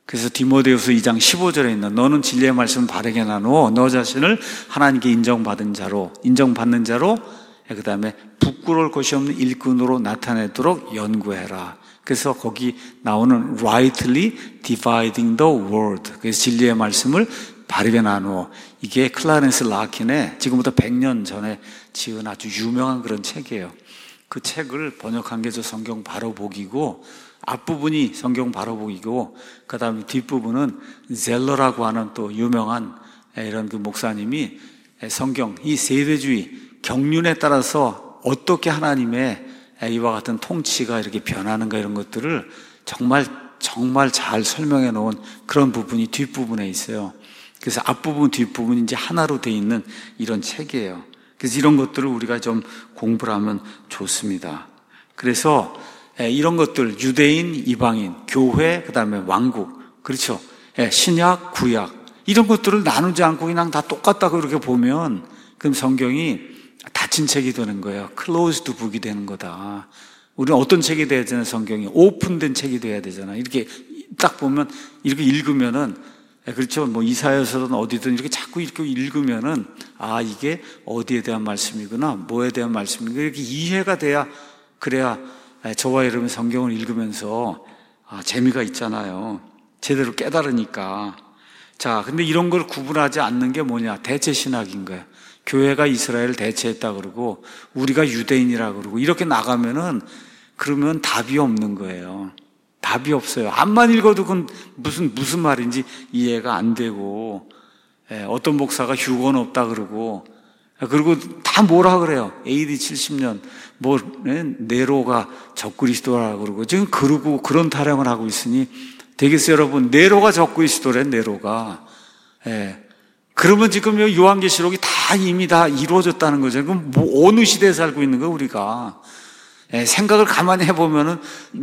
그래서 디모데후서 이 장 십오 절에 있는 너는 진리의 말씀을 바르게 나누어 너 자신을 하나님께 인정받은 자로 인정받는 자로 그 다음에 부끄러울 것이 없는 일꾼으로 나타내도록 연구해라. 그래서 거기 나오는 rightly dividing the word, 그래서 진리의 말씀을 바르게 나누어, 이게 클라렌스 라킨의 지금부터 백 년 전에 지은 아주 유명한 그런 책이에요. 그 책을 번역한 게 저 성경 바로 보기고, 앞부분이 성경 바로 보기고, 그 다음에 뒷부분은 젤러라고 하는 또 유명한 이런 그 목사님이 성경, 이 세대주의 경륜에 따라서 어떻게 하나님의 이와 같은 통치가 이렇게 변하는가 이런 것들을 정말 정말 잘 설명해 놓은 그런 부분이 뒷부분에 있어요. 그래서 앞부분 뒷부분이 이제 하나로 돼 있는 이런 책이에요. 그래서 이런 것들을 우리가 좀 공부를 하면 좋습니다. 그래서 이런 것들, 유대인, 이방인, 교회, 그 다음에 왕국, 그렇죠? 신약, 구약, 이런 것들을 나누지 않고 그냥 다 똑같다고 이렇게 보면 그럼 성경이 닫힌 책이 되는 거예요. 클로즈드 북이 되는 거다. 우리는 어떤 책이 돼야 되나, 성경이 오픈된 책이 돼야 되잖아. 이렇게 딱 보면, 이렇게 읽으면은, 그렇죠, 뭐 이사야서든 어디든 이렇게 자꾸 이렇게 읽으면은 아, 이게 어디에 대한 말씀이구나, 뭐에 대한 말씀이구나, 이렇게 이해가 돼야, 그래야 저와 여러분 성경을 읽으면서 아, 재미가 있잖아요. 제대로 깨달으니까. 자, 근데 이런 걸 구분하지 않는 게 뭐냐? 대체 신학인 거예요. 교회가 이스라엘을 대체했다 그러고 우리가 유대인이라 그러고 이렇게 나가면은 그러면 답이 없는 거예요. 답이 없어요. 앞만 읽어도 그건 무슨 무슨 말인지 이해가 안 되고, 예, 어떤 목사가 휴거는 없다 그러고, 그리고 다 뭐라 그래요? 에이디 칠십 년 뭐 네로가 적그리스도라 그러고 지금 그러고 그런 타령을 하고 있으니 되겠어요, 여러분? 네로가 적그리스도래, 네로가. 예. 그러면 지금 요한계시록이 다 이미 다 이루어졌다는 거죠. 그럼 뭐 어느 시대에 살고 있는 거예요, 우리가? 예, 생각을 가만히 해보면은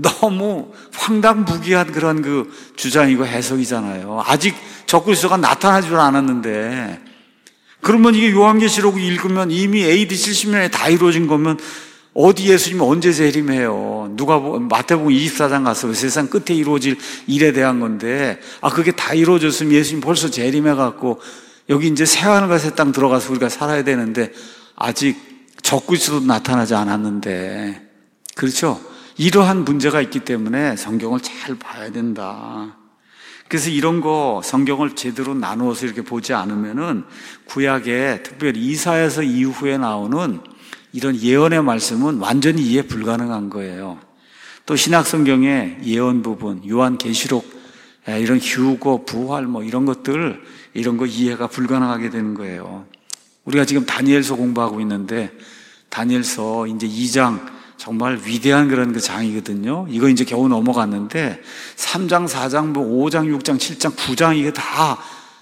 너무 황당무계한 그런 그 주장이고 해석이잖아요. 아직 적그리스도가 나타나지 않았는데, 그러면 이게 요한계시록을 읽으면 이미 에이디 칠십 년에 다 이루어진 거면 어디 예수님이 언제 재림해요? 누가 마태복음 이십사 장 가서 세상 끝에 이루어질 일에 대한 건데, 아, 그게 다 이루어졌으면 예수님 벌써 재림해갖고 여기 이제 새하늘과 새 땅 들어가서 우리가 살아야 되는데 아직 적그리스도도 나타나지 않았는데, 그렇죠? 이러한 문제가 있기 때문에 성경을 잘 봐야 된다. 그래서 이런 거 성경을 제대로 나누어서 이렇게 보지 않으면은 구약에 특별히 이사야서 이후에 나오는 이런 예언의 말씀은 완전히 이해 불가능한 거예요. 또 신약 성경의 예언 부분, 요한계시록, 이런 휴거, 부활 뭐 이런 것들, 이런 거 이해가 불가능하게 되는 거예요. 우리가 지금 다니엘서 공부하고 있는데 다니엘서 이제 이 장 정말 위대한 그런 그 장이거든요. 이거 이제 겨우 넘어갔는데 삼 장, 사 장, 뭐 오 장, 육 장, 칠 장, 구 장 이게 다,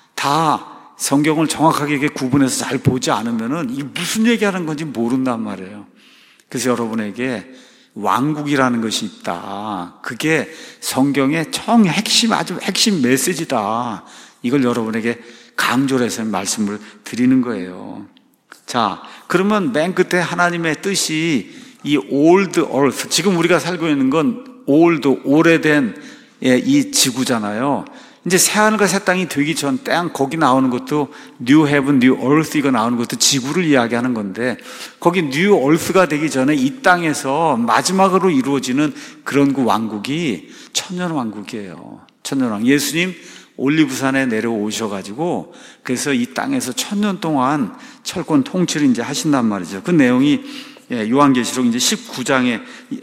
다 성경을 정확하게 이렇게 구분해서 잘 보지 않으면은 이게 무슨 얘기하는 건지 모른단 말이에요. 그래서 여러분에게 왕국이라는 것이 있다. 그게 성경의 정 핵심, 아주 핵심 메시지다. 이걸 여러분에게 강조를 해서 말씀을 드리는 거예요. 자, 그러면 맨 끝에 하나님의 뜻이 이 old earth, 지금 우리가 살고 있는 건 old, 오래된 이 지구잖아요. 이제 새하늘과 새 땅이 되기 전 땅, 거기 나오는 것도 new heaven, new earth 이거 나오는 것도 지구를 이야기하는 건데, 거기 new earth가 되기 전에 이 땅에서 마지막으로 이루어지는 그런 그 왕국이 천년 왕국이에요. 천년 왕. 예수님 올리브산에 내려오셔가지고 그래서 이 땅에서 천년 동안 철권 통치를 이제 하신단 말이죠. 그 내용이 요한계시록 이제 십구 장에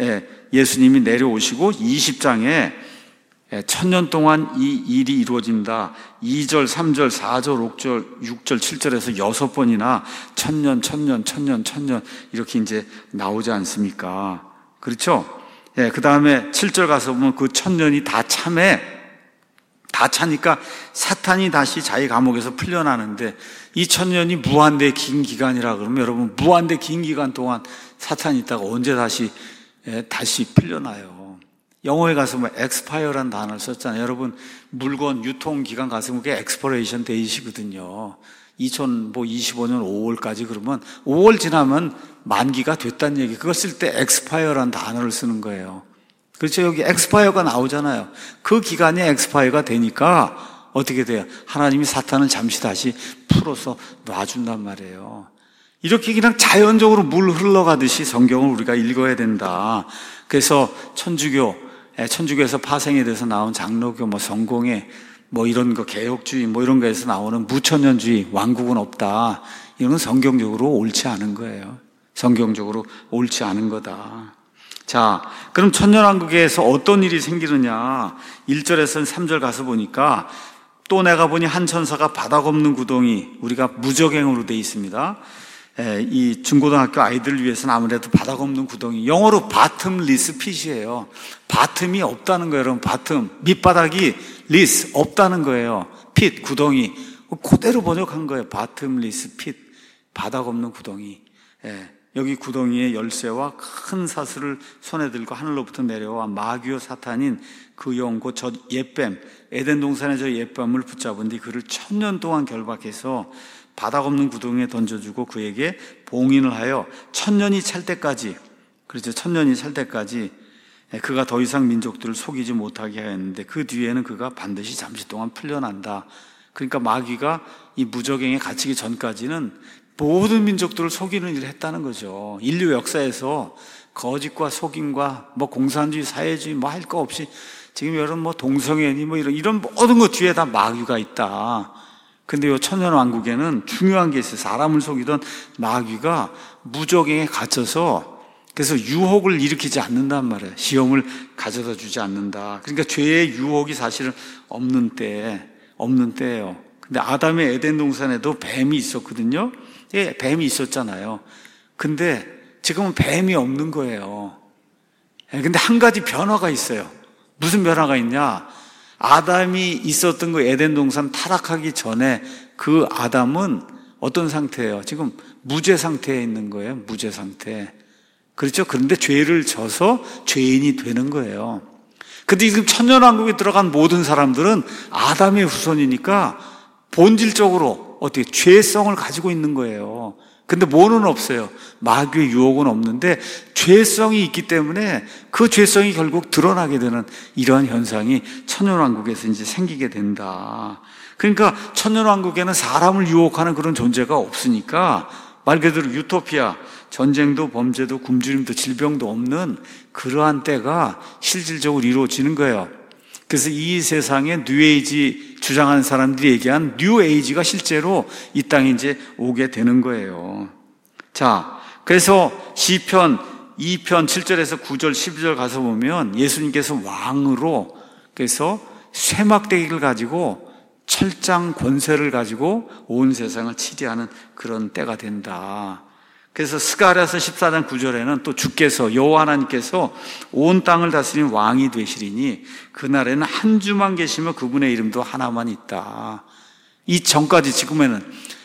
예수님이 내려오시고 이십 장에 천년 동안 이 일이 이루어진다. 이 절, 삼 절, 사 절, 육 절, 육 절, 칠 절에서 여섯 번이나 천년, 천년, 천년, 천년 이렇게 이제 나오지 않습니까? 그렇죠? 예, 그 다음에 칠 절 가서 보면 그 천년이 다 참에 다 차니까 사탄이 다시 자기 감옥에서 풀려나는데, 이 천년이 무한대 긴 기간이라 그러면 여러분 무한대 긴 기간 동안 사탄이 있다가 언제 다시 예, 다시 풀려나요? 영어에 가서 뭐 expire란 단어를 썼잖아요. 여러분 물건 유통기간 가서 그게 expiration date이거든요. 이천이십오 년 오월까지 그러면 오월 지나면 만기가 됐다는 얘기. 그걸 쓸 때 expire란 단어를 쓰는 거예요. 그렇죠. 여기 엑스파이어가 나오잖아요. 그 기간이 엑스파이어가 되니까 어떻게 돼요? 하나님이 사탄을 잠시 다시 풀어서 놔준단 말이에요. 이렇게 그냥 자연적으로 물 흘러가듯이 성경을 우리가 읽어야 된다. 그래서 천주교, 천주교에서 파생에 대해서 나온 장로교, 뭐 성공회, 뭐 이런 거 개혁주의, 뭐 이런 거에서 나오는 무천년주의, 왕국은 없다. 이건 성경적으로 옳지 않은 거예요. 성경적으로 옳지 않은 거다. 자, 그럼 천년왕국에서 어떤 일이 생기느냐? 일 절에서 삼 절 가서 보니까 또 내가 보니 한 천사가 바닥 없는 구덩이, 우리가 무적행으로 되어 있습니다. 이 중고등학교 아이들을 위해서는 아무래도 바닥 없는 구덩이, 영어로 bottomless pit이에요. 바텀이 없다는 거예요. 여러분, 바텀, 밑바닥이 less, 없다는 거예요. pit, 구덩이. 그대로 번역한 거예요. bottomless pit, 바닥 없는 구덩이. 예, 여기 구덩이에 열쇠와 큰 사슬을 손에 들고 하늘로부터 내려와 마귀와 사탄인 그 영, 곧 저 옛뱀, 에덴 동산의 저 옛뱀을 붙잡은 뒤 그를 천년 동안 결박해서 바닥 없는 구덩이에 던져주고 그에게 봉인을 하여 천년이 찰 때까지, 그렇죠, 천년이 찰 때까지 그가 더 이상 민족들을 속이지 못하게 하였는데 그 뒤에는 그가 반드시 잠시 동안 풀려난다. 그러니까 마귀가 이 무적행에 갇히기 전까지는 모든 민족들을 속이는 일을 했다는 거죠. 인류 역사에서 거짓과 속임과 뭐 공산주의, 사회주의 뭐 할 거 없이 지금 여러분 뭐 동성애니 뭐 이런 이런 모든 것 뒤에 다 마귀가 있다. 근데 요 천년왕국에는 중요한 게 있어요. 사람을 속이던 마귀가 무적행에 갇혀서 그래서 유혹을 일으키지 않는단 말이에요. 시험을 가져다 주지 않는다. 그러니까 죄의 유혹이 사실은 없는 때, 없는 때예요. 근데 아담의 에덴 동산에도 뱀이 있었거든요. 예, 뱀이 있었잖아요. 근데 지금은 뱀이 없는 거예요. 예, 근데 한 가지 변화가 있어요. 무슨 변화가 있냐? 아담이 있었던 그 에덴 동산 타락하기 전에 그 아담은 어떤 상태예요? 지금 무죄 상태에 있는 거예요. 무죄 상태. 그렇죠? 그런데 죄를 져서 죄인이 되는 거예요. 근데 지금 천년왕국에 들어간 모든 사람들은 아담의 후손이니까 본질적으로 어떻게 죄성을 가지고 있는 거예요. 근데 뭐는 없어요. 마귀의 유혹은 없는데 죄성이 있기 때문에 그 죄성이 결국 드러나게 되는 이러한 현상이 천년왕국에서 이제 생기게 된다. 그러니까 천년왕국에는 사람을 유혹하는 그런 존재가 없으니까 말 그대로 유토피아, 전쟁도 범죄도 굶주림도 질병도 없는 그러한 때가 실질적으로 이루어지는 거예요. 그래서 이 세상에 뉴에이지 주장하는 사람들이 얘기한 뉴에이지가 실제로 이 땅에 이제 오게 되는 거예요. 자, 그래서 시편 이 편 칠 절에서 구 절, 십이 절 가서 보면 예수님께서 왕으로 그래서 쇠막대기를 가지고 철장 권세를 가지고 온 세상을 치리하는 그런 때가 된다. 그래서 스가랴서 십사 장 구 절에는 또 주께서 여호와 하나님께서 온 땅을 다스리는 왕이 되시리니 그날에는 한 주만 계시며 그분의 이름도 하나만 있다. 이 전까지 지금에는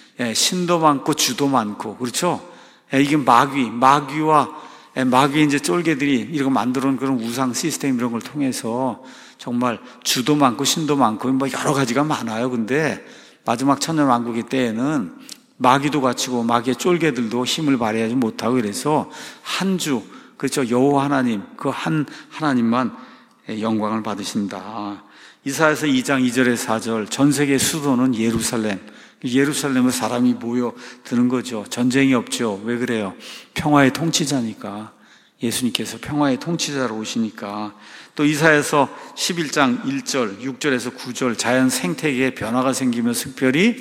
신도 많고 주도 많고 그렇죠? 이게 마귀, 마귀와 마귀의 이제 쫄개들이 이렇게 만들어 놓은 그런 우상 시스템 이런 걸 통해서 정말 주도 많고 신도 많고 뭐 여러 가지가 많아요. 근데 마지막 천년왕국의 때에는 마귀도 갇히고 마귀의 쫄개들도 힘을 발휘하지 못하고 그래서 한 주, 그렇죠, 여호와 하나님, 그 한 하나님만 영광을 받으신다. 이사야서 이 장 이 절에서 사 절, 전 세계 수도는 예루살렘. 예루살렘에 사람이 모여드는 거죠. 전쟁이 없죠. 왜 그래요? 평화의 통치자니까. 예수님께서 평화의 통치자로 오시니까. 또 이사야서 십일 장 일 절, 육 절에서 구 절, 자연 생태계에 변화가 생기며 특별히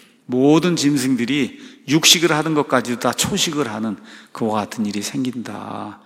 모든 짐승들이 육식을 하는 것까지도 다 초식을 하는 그와 같은 일이 생긴다.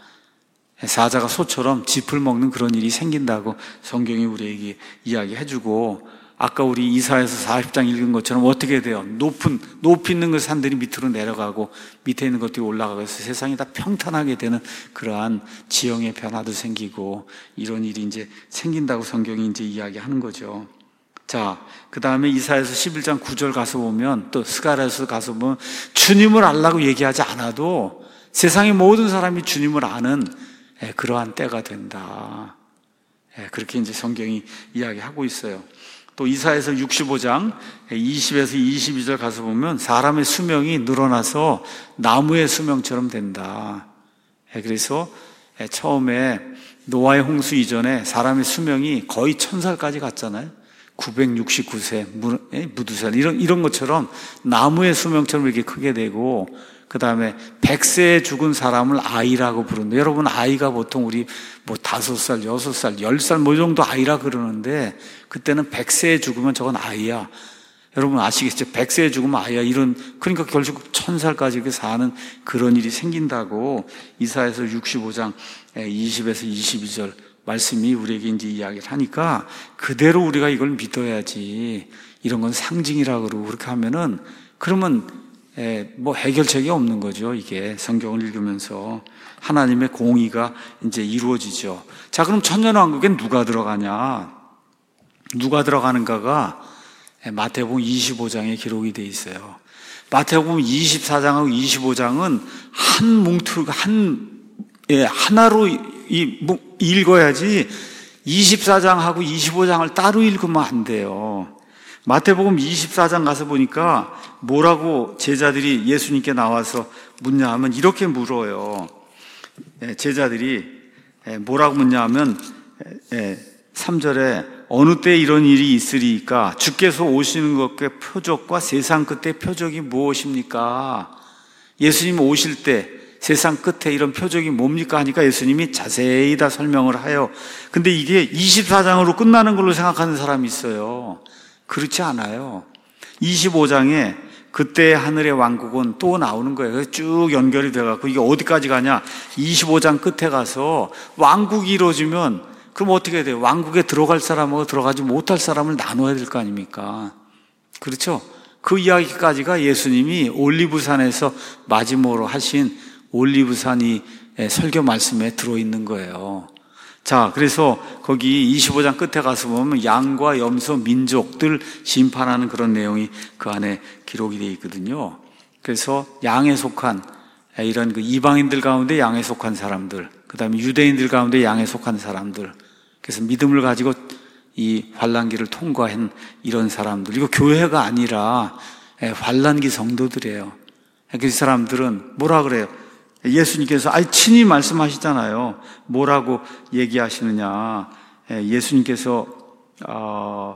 사자가 소처럼 짚을 먹는 그런 일이 생긴다고 성경이 우리에게 이야기해주고, 아까 우리 이사야서 사십 장 읽은 것처럼 어떻게 돼요? 높은, 높이 있는 그 산들이 밑으로 내려가고 밑에 있는 것들이 올라가고 해서 세상이 다 평탄하게 되는 그러한 지형의 변화도 생기고 이런 일이 이제 생긴다고 성경이 이제 이야기하는 거죠. 자, 그 다음에 이사야서 십일 장 구 절 가서 보면, 또 스가랴서 가서 보면 주님을 알라고 얘기하지 않아도 세상의 모든 사람이 주님을 아는 그러한 때가 된다. 그렇게 이제 성경이 이야기하고 있어요. 또 이사야서 육십오 장 이십에서 이십이 절 가서 보면 사람의 수명이 늘어나서 나무의 수명처럼 된다. 그래서 처음에 노아의 홍수 이전에 사람의 수명이 거의 천 살까지 갔잖아요. 구백육십구 세, 무두살 이런 이런 것처럼 나무의 수명처럼 이렇게 크게 되고, 그 다음에 백 세에 죽은 사람을 아이라고 부르는데, 여러분 아이가 보통 우리 뭐 다섯 살, 여섯 살, 열 살 뭐 정도 아이라 그러는데, 그때는 백 세에 죽으면 저건 아이야. 여러분 아시겠죠? 백 세에 죽으면 아이야. 이런, 그러니까 결국 천 살까지 이렇게 사는 그런 일이 생긴다고 이사야서 육십오 장 이십에서 이십이 절 말씀이 우리에게 이제 이야기를 하니까, 그대로 우리가 이걸 믿어야지. 이런 건 상징이라고 그러고 그렇게 하면은, 그러면 에, 뭐 해결책이 없는 거죠. 이게 성경을 읽으면서 하나님의 공의가 이제 이루어지죠. 자, 그럼 천년왕국엔 누가 들어가냐? 누가 들어가는가가 마태복음 이십오 장에 기록이 돼 있어요. 마태복음 이십사 장하고 이십오 장은 한 뭉투 한 예, 하나로 이 읽어야지, 이십사 장하고 이십오 장을 따로 읽으면 안 돼요. 마태복음 이십사 장 가서 보니까 뭐라고 제자들이 예수님께 나와서 묻냐 하면 이렇게 물어요. 제자들이 뭐라고 묻냐 하면 삼 절에 어느 때 이런 일이 있으리까? 주께서 오시는 것의 표적과 세상 끝의 표적이 무엇입니까? 예수님 오실 때 세상 끝에 이런 표적이 뭡니까 하니까 예수님이 자세히 다 설명을 하여. 근데 이게 이십사 장으로 끝나는 걸로 생각하는 사람이 있어요. 그렇지 않아요. 이십오 장에 그때 하늘의 왕국은 또 나오는 거예요. 그래서 쭉 연결이 돼갖고 이게 어디까지 가냐? 이십오 장 끝에 가서 왕국이 이루어지면 그럼 어떻게 돼요? 왕국에 들어갈 사람하고 들어가지 못할 사람을 나눠야 될 거 아닙니까? 그렇죠? 그 이야기까지가 예수님이 올리브산에서 마지막으로 하신 올리브산이 설교 말씀에 들어있는 거예요. 자, 그래서 거기 이십오 장 끝에 가서 보면 양과 염소, 민족들 심판하는 그런 내용이 그 안에 기록이 되어 있거든요. 그래서 양에 속한 이런 그 이방인들 가운데 양에 속한 사람들, 그 다음에 유대인들 가운데 양에 속한 사람들, 그래서 믿음을 가지고 이 환난기를 통과한 이런 사람들, 이거 교회가 아니라 환난기 성도들이에요. 그 사람들은 뭐라 그래요? 예수님께서 아이 친히 말씀하시잖아요. 뭐라고 얘기하시느냐? 예수님께서 어,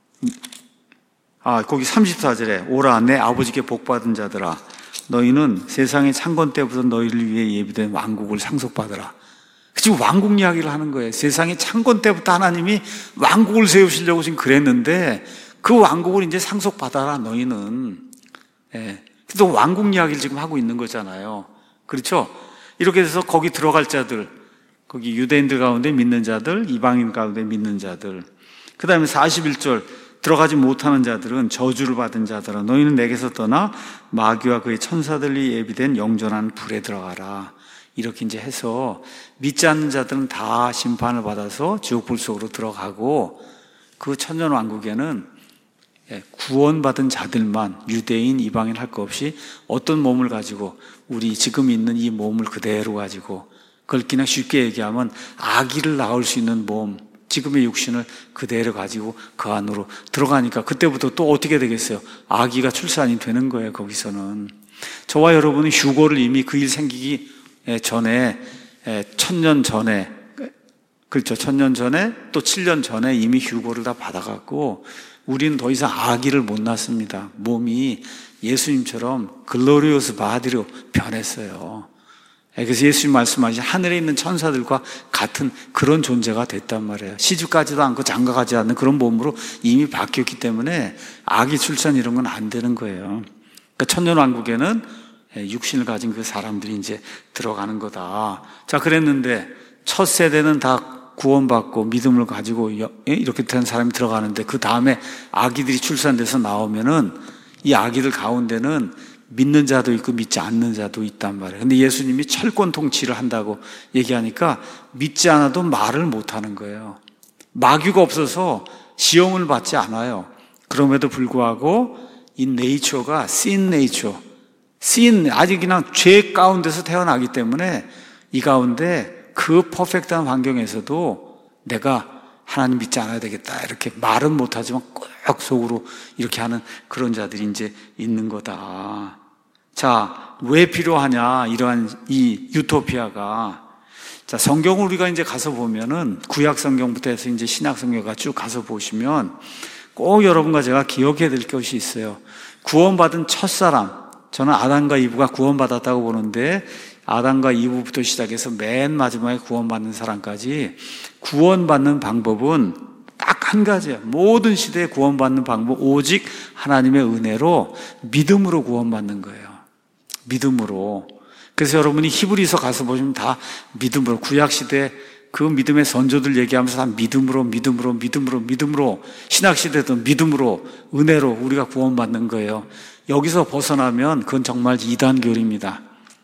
아 거기 삼십사 절에 오라 내 아버지께 복받은 자들아, 너희는 세상의 창건 때부터 너희를 위해 예비된 왕국을 상속받으라. 지금 왕국 이야기를 하는 거예요. 세상의 창건 때부터 하나님이 왕국을 세우시려고 지금 그랬는데 그 왕국을 이제 상속받아라 너희는. 예. 또 왕국 이야기를 지금 하고 있는 거잖아요. 그렇죠? 이렇게 해서 거기 들어갈 자들, 거기 유대인들 가운데 믿는 자들, 이방인 가운데 믿는 자들, 그 다음에 사십일 절 들어가지 못하는 자들은 저주를 받은 자들아, 너희는 내게서 떠나 마귀와 그의 천사들이 예비된 영전한 불에 들어가라. 이렇게 이제 해서 믿지 않는 자들은 다 심판을 받아서 지옥불 속으로 들어가고, 그 천년왕국에는 구원받은 자들만, 유대인, 이방인 할 것 없이 어떤 몸을 가지고, 우리 지금 있는 이 몸을 그대로 가지고, 그걸 그냥 쉽게 얘기하면 아기를 낳을 수 있는 몸, 지금의 육신을 그대로 가지고 그 안으로 들어가니까 그때부터 또 어떻게 되겠어요? 아기가 출산이 되는 거예요. 거기서는 저와 여러분은 휴거를 이미 그 일 생기기 전에, 천년 전에, 그렇죠, 천년 전에 또 칠 년 전에 이미 휴거를 다 받아갖고 우리는 더 이상 아기를 못 낳습니다. 몸이 예수님처럼 글로리오스 바디로 변했어요. 그래서 예수님 말씀하신 하늘에 있는 천사들과 같은 그런 존재가 됐단 말이에요. 시집가지도 않고 장가가지 않는 그런 몸으로 이미 바뀌었기 때문에 아기 출산 이런 건 안 되는 거예요. 그러니까 천년왕국에는 육신을 가진 그 사람들이 이제 들어가는 거다. 자, 그랬는데 첫 세대는 다 구원받고 믿음을 가지고 이렇게 된 사람이 들어가는데, 그 다음에 아기들이 출산돼서 나오면은 이 아기들 가운데는 믿는 자도 있고 믿지 않는 자도 있단 말이에요. 근데 예수님이 철권 통치를 한다고 얘기하니까 믿지 않아도 말을 못 하는 거예요. 마귀가 없어서 시험을 받지 않아요. 그럼에도 불구하고 이 네이처가 sin 네이처, sin, 아직 그냥 죄 가운데서 태어나기 때문에 이 가운데 그 퍼펙트한 환경에서도 내가 하나님 믿지 않아야 되겠다 이렇게 말은 못하지만 꼭 속으로 이렇게 하는 그런 자들이 이제 있는 거다. 자, 왜 필요하냐 이러한 이 유토피아가. 자, 성경을 우리가 이제 가서 보면은 구약 성경부터 해서 이제 신약 성경까지 쭉 가서 보시면 꼭 여러분과 제가 기억해야 될 것이 있어요. 구원받은 첫사람, 저는 아담과 이브가 구원받았다고 보는데 아담과 이브부터 시작해서 맨 마지막에 구원받는 사람까지 구원받는 방법은 딱 한 가지예요. 모든 시대에 구원받는 방법 오직 하나님의 은혜로 믿음으로 구원받는 거예요. 믿음으로. 그래서 여러분이 히브리서 가서 보시면 다 믿음으로, 구약시대 그 믿음의 선조들 얘기하면서 다 믿음으로 믿음으로 믿음으로 믿음으로, 신학시대도 믿음으로 은혜로 우리가 구원받는 거예요. 여기서 벗어나면 그건 정말 이단교리입니다.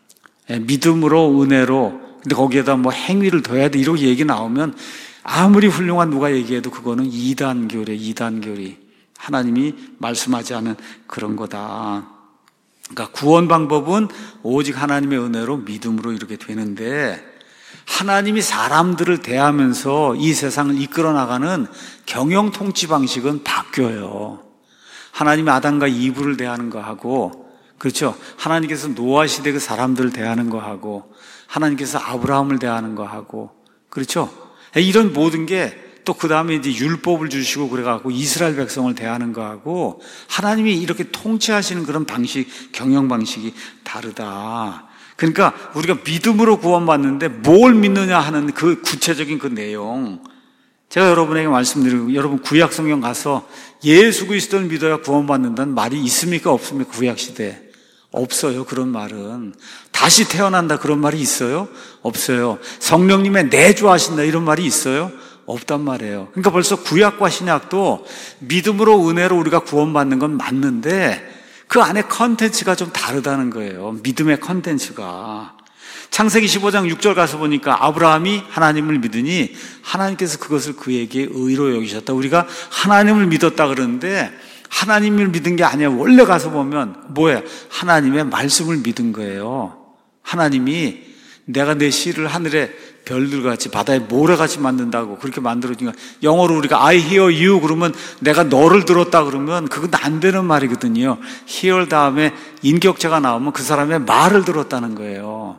믿음으로 은혜로, 근데 거기에다 뭐 행위를 더해야 돼 이렇게 얘기 나오면 아무리 훌륭한 누가 얘기해도 그거는 이단교리, 이단교리. 하나님이 말씀하지 않은 그런 거다. 그러니까 구원 방법은 오직 하나님의 은혜로 믿음으로 이렇게 되는데, 하나님이 사람들을 대하면서 이 세상을 이끌어 나가는 경영 통치 방식은 바뀌어요. 하나님이 아담과 이브를 대하는 거하고, 그렇죠? 하나님께서 노아 시대 그 사람들을 대하는 거하고, 하나님께서 아브라함을 대하는 거하고, 그렇죠? 이런 모든 게 또 그 다음에 이제 율법을 주시고 그래갖고 이스라엘 백성을 대하는 거하고 하나님이 이렇게 통치하시는 그런 방식, 경영 방식이 다르다. 그러니까 우리가 믿음으로 구원받는데 뭘 믿느냐 하는 그 구체적인 그 내용. 제가 여러분에게 말씀드리고, 여러분 구약 성경 가서 예수 그리스도를 믿어야 구원받는다는 말이 있습니까? 없습니까? 구약 시대에. 없어요. 그런 말은. 다시 태어난다 그런 말이 있어요? 없어요. 성령님의 내주하신다 이런 말이 있어요? 없단 말이에요. 그러니까 벌써 구약과 신약도 믿음으로 은혜로 우리가 구원받는 건 맞는데 그 안에 컨텐츠가 좀 다르다는 거예요. 믿음의 컨텐츠가. 창세기 십오 장 육 절 가서 보니까 아브라함이 하나님을 믿으니 하나님께서 그것을 그에게 의로 여기셨다. 우리가 하나님을 믿었다 그러는데 하나님을 믿은 게 아니야. 원래 가서 보면 뭐예요? 하나님의 말씀을 믿은 거예요. 하나님이 내가 내 씨를 하늘의 별들같이 바다의 모래같이 만든다고 그렇게 만들어주니까, 영어로 우리가 I hear you 그러면 내가 너를 들었다 그러면 그건 안 되는 말이거든요. hear 다음에 인격체가 나오면 그 사람의 말을 들었다는 거예요.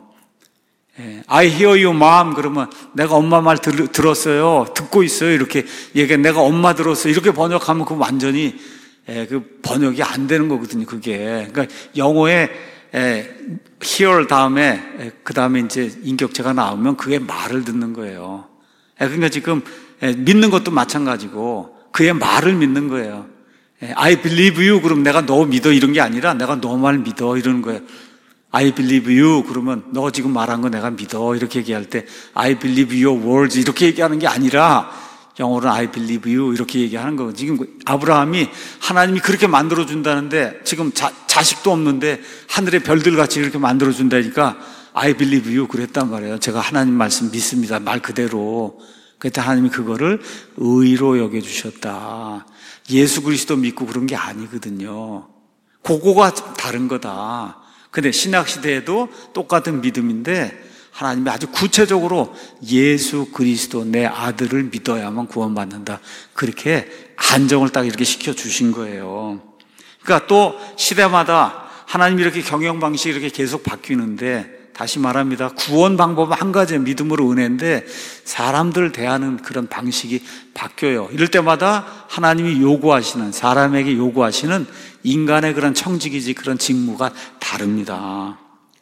I hear you mom 그러면 내가 엄마 말 들, 들었어요, 듣고 있어요 이렇게 얘기해. 내가 엄마 들었어요 이렇게 번역하면 그 완전히 예, 그 번역이 안 되는 거거든요. 그게 그러니까 영어에 예, hear 다음에 예, 그 다음에 이제 인격체가 나오면 그의 말을 듣는 거예요. 예, 그러니까 지금 예, 믿는 것도 마찬가지고 그의 말을 믿는 거예요. 예, I believe you 그러면 내가 너 믿어 이런 게 아니라 내가 너 말 믿어 이러는 거예요. I believe you 그러면 너 지금 말한 거 내가 믿어 이렇게 얘기할 때 I believe your words 이렇게 얘기하는 게 아니라 영어로는 I believe you 이렇게 얘기하는 거예요. 지금 아브라함이 하나님이 그렇게 만들어준다는데 지금 자, 자식도 없는데 하늘의 별들같이 이렇게 만들어준다니까 I believe you 그랬단 말이에요. 제가 하나님 말씀 믿습니다. 말 그대로. 그때 하나님이 그거를 의로 여겨주셨다. 예수 그리스도 믿고 그런 게 아니거든요. 그거가 다른 거다. 근데 신약시대에도 똑같은 믿음인데 하나님이 아주 구체적으로 예수 그리스도 내 아들을 믿어야만 구원받는다. 그렇게 안정을 딱 이렇게 시켜주신 거예요. 그러니까 또 시대마다 하나님이 이렇게 경영 방식이 이렇게 계속 바뀌는데, 다시 말합니다. 구원 방법은 한 가지예요. 믿음으로 은혜인데 사람들을 대하는 그런 방식이 바뀌어요. 이럴 때마다 하나님이 요구하시는, 사람에게 요구하시는 인간의 그런 청지기지 그런 직무가 다릅니다.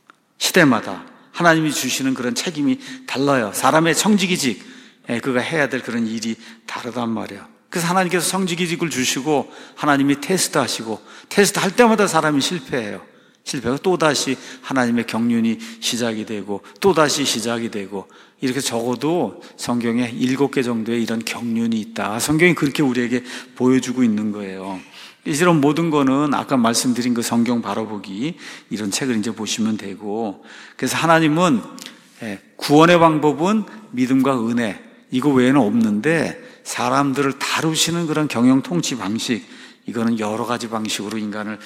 시대마다 하나님이 주시는 그런 책임이 달라요. 사람의 청지기직, 그가 해야 될 그런 일이 다르단 말이에요. 그래서 하나님께서 청지기직을 주시고 하나님이 테스트 하시고, 테스트 할 때마다 사람이 실패해요. 실패하고 또다시 하나님의 경륜이 시작이 되고 또다시 시작이 되고, 이렇게 적어도 성경에 일곱 개 정도의 이런 경륜이 있다. 성경이 그렇게 우리에게 보여주고 있는 거예요. 이런 모든 거는 아까 말씀드린 그 성경 바라보기 이런 책을 이제 보시면 되고, 그래서 하나님은 구원의 방법은 믿음과 은혜 이거 외에는 없는데 사람들을 다루시는 그런 경영 통치 방식, 이거는 여러 가지 방식으로 인간을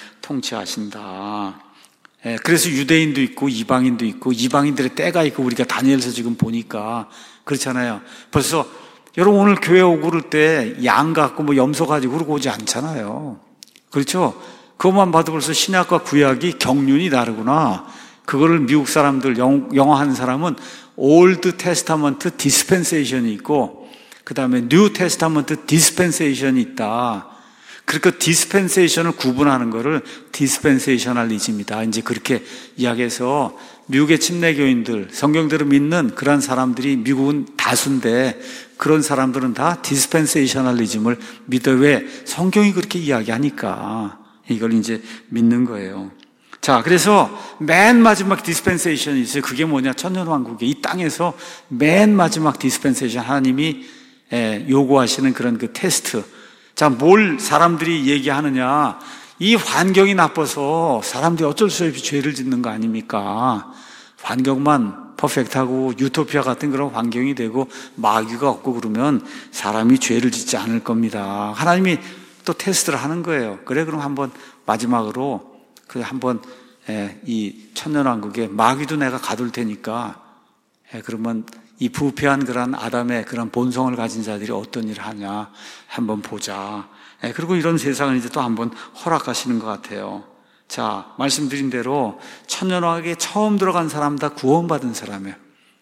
통치하신다. 그래서 유대인도 있고 이방인도 있고 이방인들의 때가 있고, 우리가 다니엘서 지금 보니까 그렇잖아요. 벌써 여러분 오늘 교회 오고 그럴 때 양 갖고 뭐 염소 가지고 그러고 오지 않잖아요. 그렇죠? 그것만 봐도 벌써 신약과 구약이 경륜이 다르구나. 그거를 미국 사람들, 영, 영어 하는 사람은 올드 테스타먼트 디스펜세이션이 있고 그 다음에 뉴 테스타먼트 디스펜세이션이 있다. 그러니까 디스펜세이션을 구분하는 거를 디스펜세이셔널리즘이다. 이제 그렇게 이야기해서 미국의 침례교인들, 성경대로 믿는 그런 사람들이 미국은 다수인데 그런 사람들은 다 디스펜세이셔널리즘을 믿어. 왜? 성경이 그렇게 이야기하니까 이걸 이제 믿는 거예요. 자, 그래서 맨 마지막 디스펜세이션이 있어요. 그게 뭐냐? 천년왕국의 이 땅에서 맨 마지막 디스펜세이션, 하나님이 요구하시는 그런 그 테스트. 자, 뭘 사람들이 얘기하느냐? 이 환경이 나빠서 사람들이 어쩔 수 없이 죄를 짓는 거 아닙니까? 환경만 퍼펙트하고 유토피아 같은 그런 환경이 되고 마귀가 없고 그러면 사람이 죄를 짓지 않을 겁니다. 하나님이 또 테스트를 하는 거예요. 그래, 그럼 한번 마지막으로 그 한번 이 천년왕국에 마귀도 내가 가둘 테니까 그러면 이 부패한 그런 아담의 그런 본성을 가진 자들이 어떤 일을 하냐 한번 보자. 그리고 이런 세상을 이제 또 한번 허락하시는 것 같아요. 자, 말씀드린 대로 천년왕국에 처음 들어간 사람 다 구원받은 사람이에요.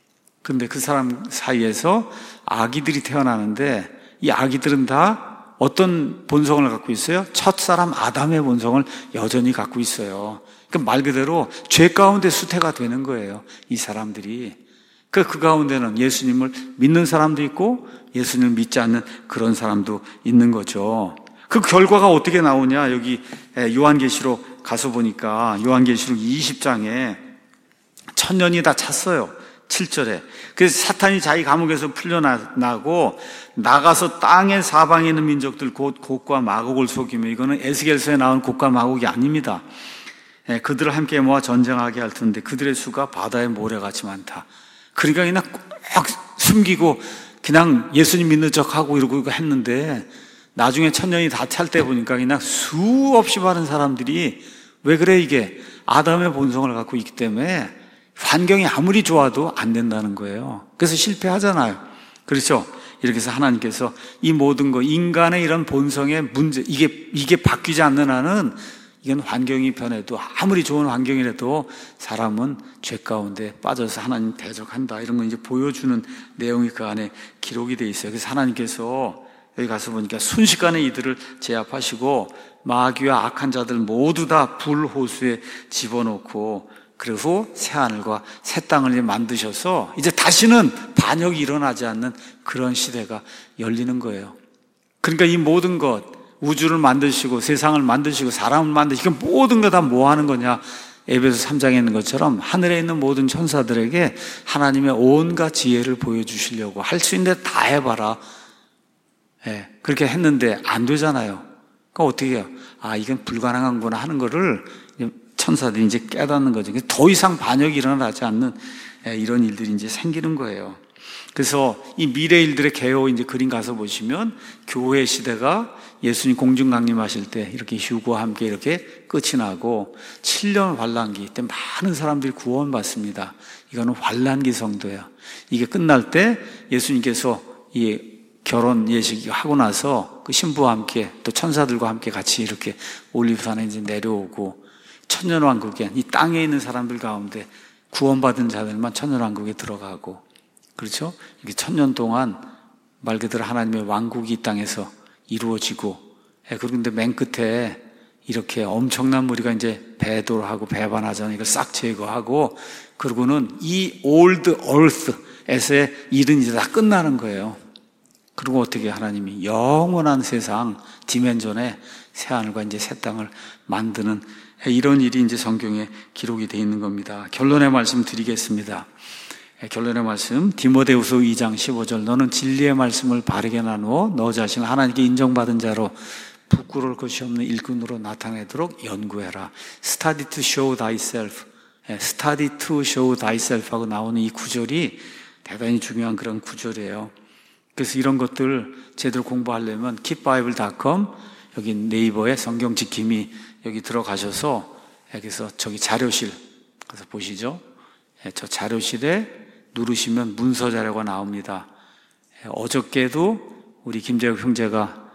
근데 그 사람 사이에서 아기들이 태어나는데 이 아기들은 다 어떤 본성을 갖고 있어요? 첫사람 아담의 본성을 여전히 갖고 있어요. 그러니까 말 그대로 죄 가운데 수태가 되는 거예요, 이 사람들이. 그, 그 가운데는 예수님을 믿는 사람도 있고 예수님을 믿지 않는 그런 사람도 있는 거죠. 그 결과가 어떻게 나오냐? 여기 요한계시록 가서 보니까 요한계시록 이십 장에 천년이 다 찼어요. 칠 절에. 그래서 사탄이 자기 감옥에서 풀려나고 나가서 땅의 사방에 있는 민족들 곧 곡과 마곡을 속이며, 이거는 에스겔서에 나온 곡과 마곡이 아닙니다. 그들을 함께 모아 전쟁하게 할 텐데 그들의 수가 바다의 모래같이 많다. 그러니까 그냥 꼭 숨기고 그냥 예수님 믿는 척하고 이러고 했는데 나중에 천년이 다 찰 때 보니까 그냥 수없이 많은 사람들이, 왜 그래? 이게 아담의 본성을 갖고 있기 때문에 환경이 아무리 좋아도 안 된다는 거예요. 그래서 실패하잖아요. 그렇죠? 이렇게 해서 하나님께서 이 모든 거, 인간의 이런 본성의 문제, 이게 이게 바뀌지 않는 한은 이건 환경이 변해도, 아무리 좋은 환경이라도 사람은 죄 가운데 빠져서 하나님 대적한다, 이런 거 이제 보여주는 내용이 그 안에 기록이 돼 있어요. 그래서 하나님께서 여기 가서 보니까 순식간에 이들을 제압하시고 마귀와 악한 자들 모두 다 불호수에 집어넣고, 그리고 새하늘과 새 땅을 만드셔서 이제 다시는 반역이 일어나지 않는 그런 시대가 열리는 거예요. 그러니까 이 모든 것, 우주를 만드시고 세상을 만드시고 사람을 만드시고 모든 거 다 뭐 하는 거냐? 에베소 삼 장에 있는 것처럼 하늘에 있는 모든 천사들에게 하나님의 온갖 지혜를 보여주시려고 할 수 있는 데 다 해봐라. 예, 그렇게 했는데 안 되잖아요. 그러니까 어떻게 해요? 아, 이건 불가능한구나 하는 거를 천사들이 이제 깨닫는 거죠. 더 이상 반역이 일어나지 않는 이런 일들이 이제 생기는 거예요. 그래서 이 미래 일들의 개요 이제 그림 가서 보시면 교회 시대가 예수님 공중 강림하실 때 이렇게 휴거와 함께 이렇게 끝이 나고 칠 년 환란기 때 많은 사람들이 구원받습니다. 이거는 환란기 성도예요. 이게 끝날 때 예수님께서 이 결혼 예식 하고 나서 그 신부와 함께 또 천사들과 함께 같이 이렇게 올리브산에 이제 내려오고 천년왕국에 이 땅에 있는 사람들 가운데 구원받은 자들만 천년왕국에 들어가고, 그렇죠? 이게 천년 동안 말 그대로 하나님의 왕국이 이 땅에서 이루어지고, 그런데 맨 끝에 이렇게 엄청난 무리가 이제 배도를 하고 배반하잖아요. 이걸 싹 제거하고, 그러고는 이 올드 얼스에서의 일은 이제 다 끝나는 거예요. 그리고 어떻게 하나님이 영원한 세상 디멘전에 새 하늘과 이제 새 땅을 만드는 이런 일이 이제 성경에 기록이 되어 있는 겁니다. 결론의 말씀 드리겠습니다. 결론의 말씀, 디모데후서 이 장 십오 절. 너는 진리의 말씀을 바르게 나누어 너 자신을 하나님께 인정받은 자로 부끄러울 것이 없는 일꾼으로 나타내도록 연구해라. Study to show thyself. Study to show thyself 하고 나오는 이 구절이 대단히 중요한 그런 구절이에요. 그래서 이런 것들 제대로 공부하려면 킵바이블 닷컴, 여기 네이버에 성경 지킴이 여기 들어가셔서 여기서 저기 자료실 가서 보시죠. 저 자료실에 누르시면 문서 자료가 나옵니다. 어저께도 우리 김재욱 형제가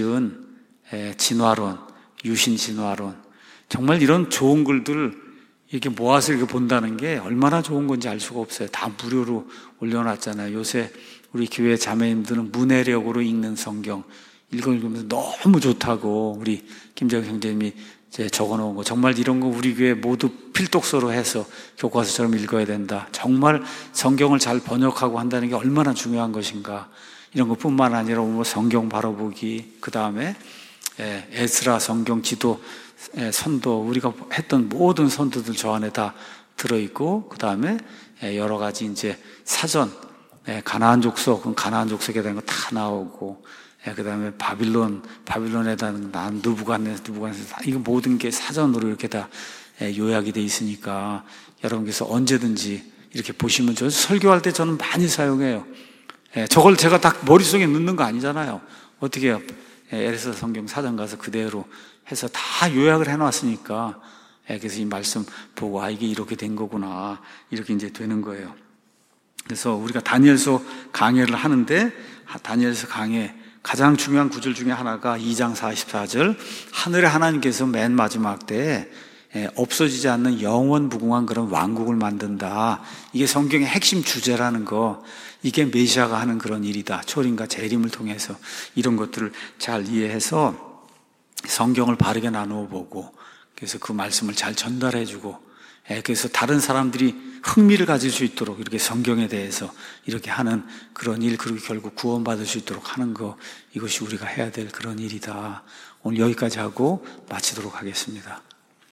지은 진화론, 유신 진화론, 정말 이런 좋은 글들 이렇게 모아서 이렇게 본다는 게 얼마나 좋은 건지 알 수가 없어요. 다 무료로 올려놨잖아요. 요새 우리 교회 자매님들은 문해력으로 읽는 성경 읽으면서 너무 좋다고 우리 김재경 형제님이 이제 적어놓은 거, 정말 이런 거 우리 교회 모두 필독서로 해서 교과서처럼 읽어야 된다. 정말 성경을 잘 번역하고 한다는 게 얼마나 중요한 것인가. 이런 것뿐만 아니라 뭐 성경 바로보기, 그 다음에 에스라 성경 지도 선도, 우리가 했던 모든 선도들 저 안에 다 들어있고, 그 다음에 여러 가지 이제 사전, 가나안 족속, 그럼 가나안 족속에 대한 거 다 나오고, 그 다음에 바빌론, 바빌론에 대한 난 느부갓네살, 느부갓네살, 이거 모든 게 사전으로 이렇게 다 요약이 돼 있으니까 여러분께서 언제든지 이렇게 보시면, 저 설교할 때 저는 많이 사용해요. 저걸 제가 딱 머릿속에 넣는 거 아니잖아요. 어떻게 해요? 에레서 성경 사전 가서 그대로 해서 다 요약을 해놨으니까, 그래서 이 말씀 보고, 아, 이게 이렇게 된 거구나, 이렇게 이제 되는 거예요. 그래서 우리가 다니엘서 강해를 하는데, 다니엘서 강해 가장 중요한 구절 중에 하나가 이 장 사십사 절, 하늘의 하나님께서 맨 마지막 때에 없어지지 않는 영원 무궁한 그런 왕국을 만든다. 이게 성경의 핵심 주제라는 거, 이게 메시아가 하는 그런 일이다. 초림과 재림을 통해서 이런 것들을 잘 이해해서 성경을 바르게 나누어 보고, 그래서 그 말씀을 잘 전달해 주고, 그래서 다른 사람들이 흥미를 가질 수 있도록 이렇게 성경에 대해서 이렇게 하는 그런 일, 그리고 결국 구원받을 수 있도록 하는 거, 이것이 우리가 해야 될 그런 일이다. 오늘 여기까지 하고 마치도록 하겠습니다.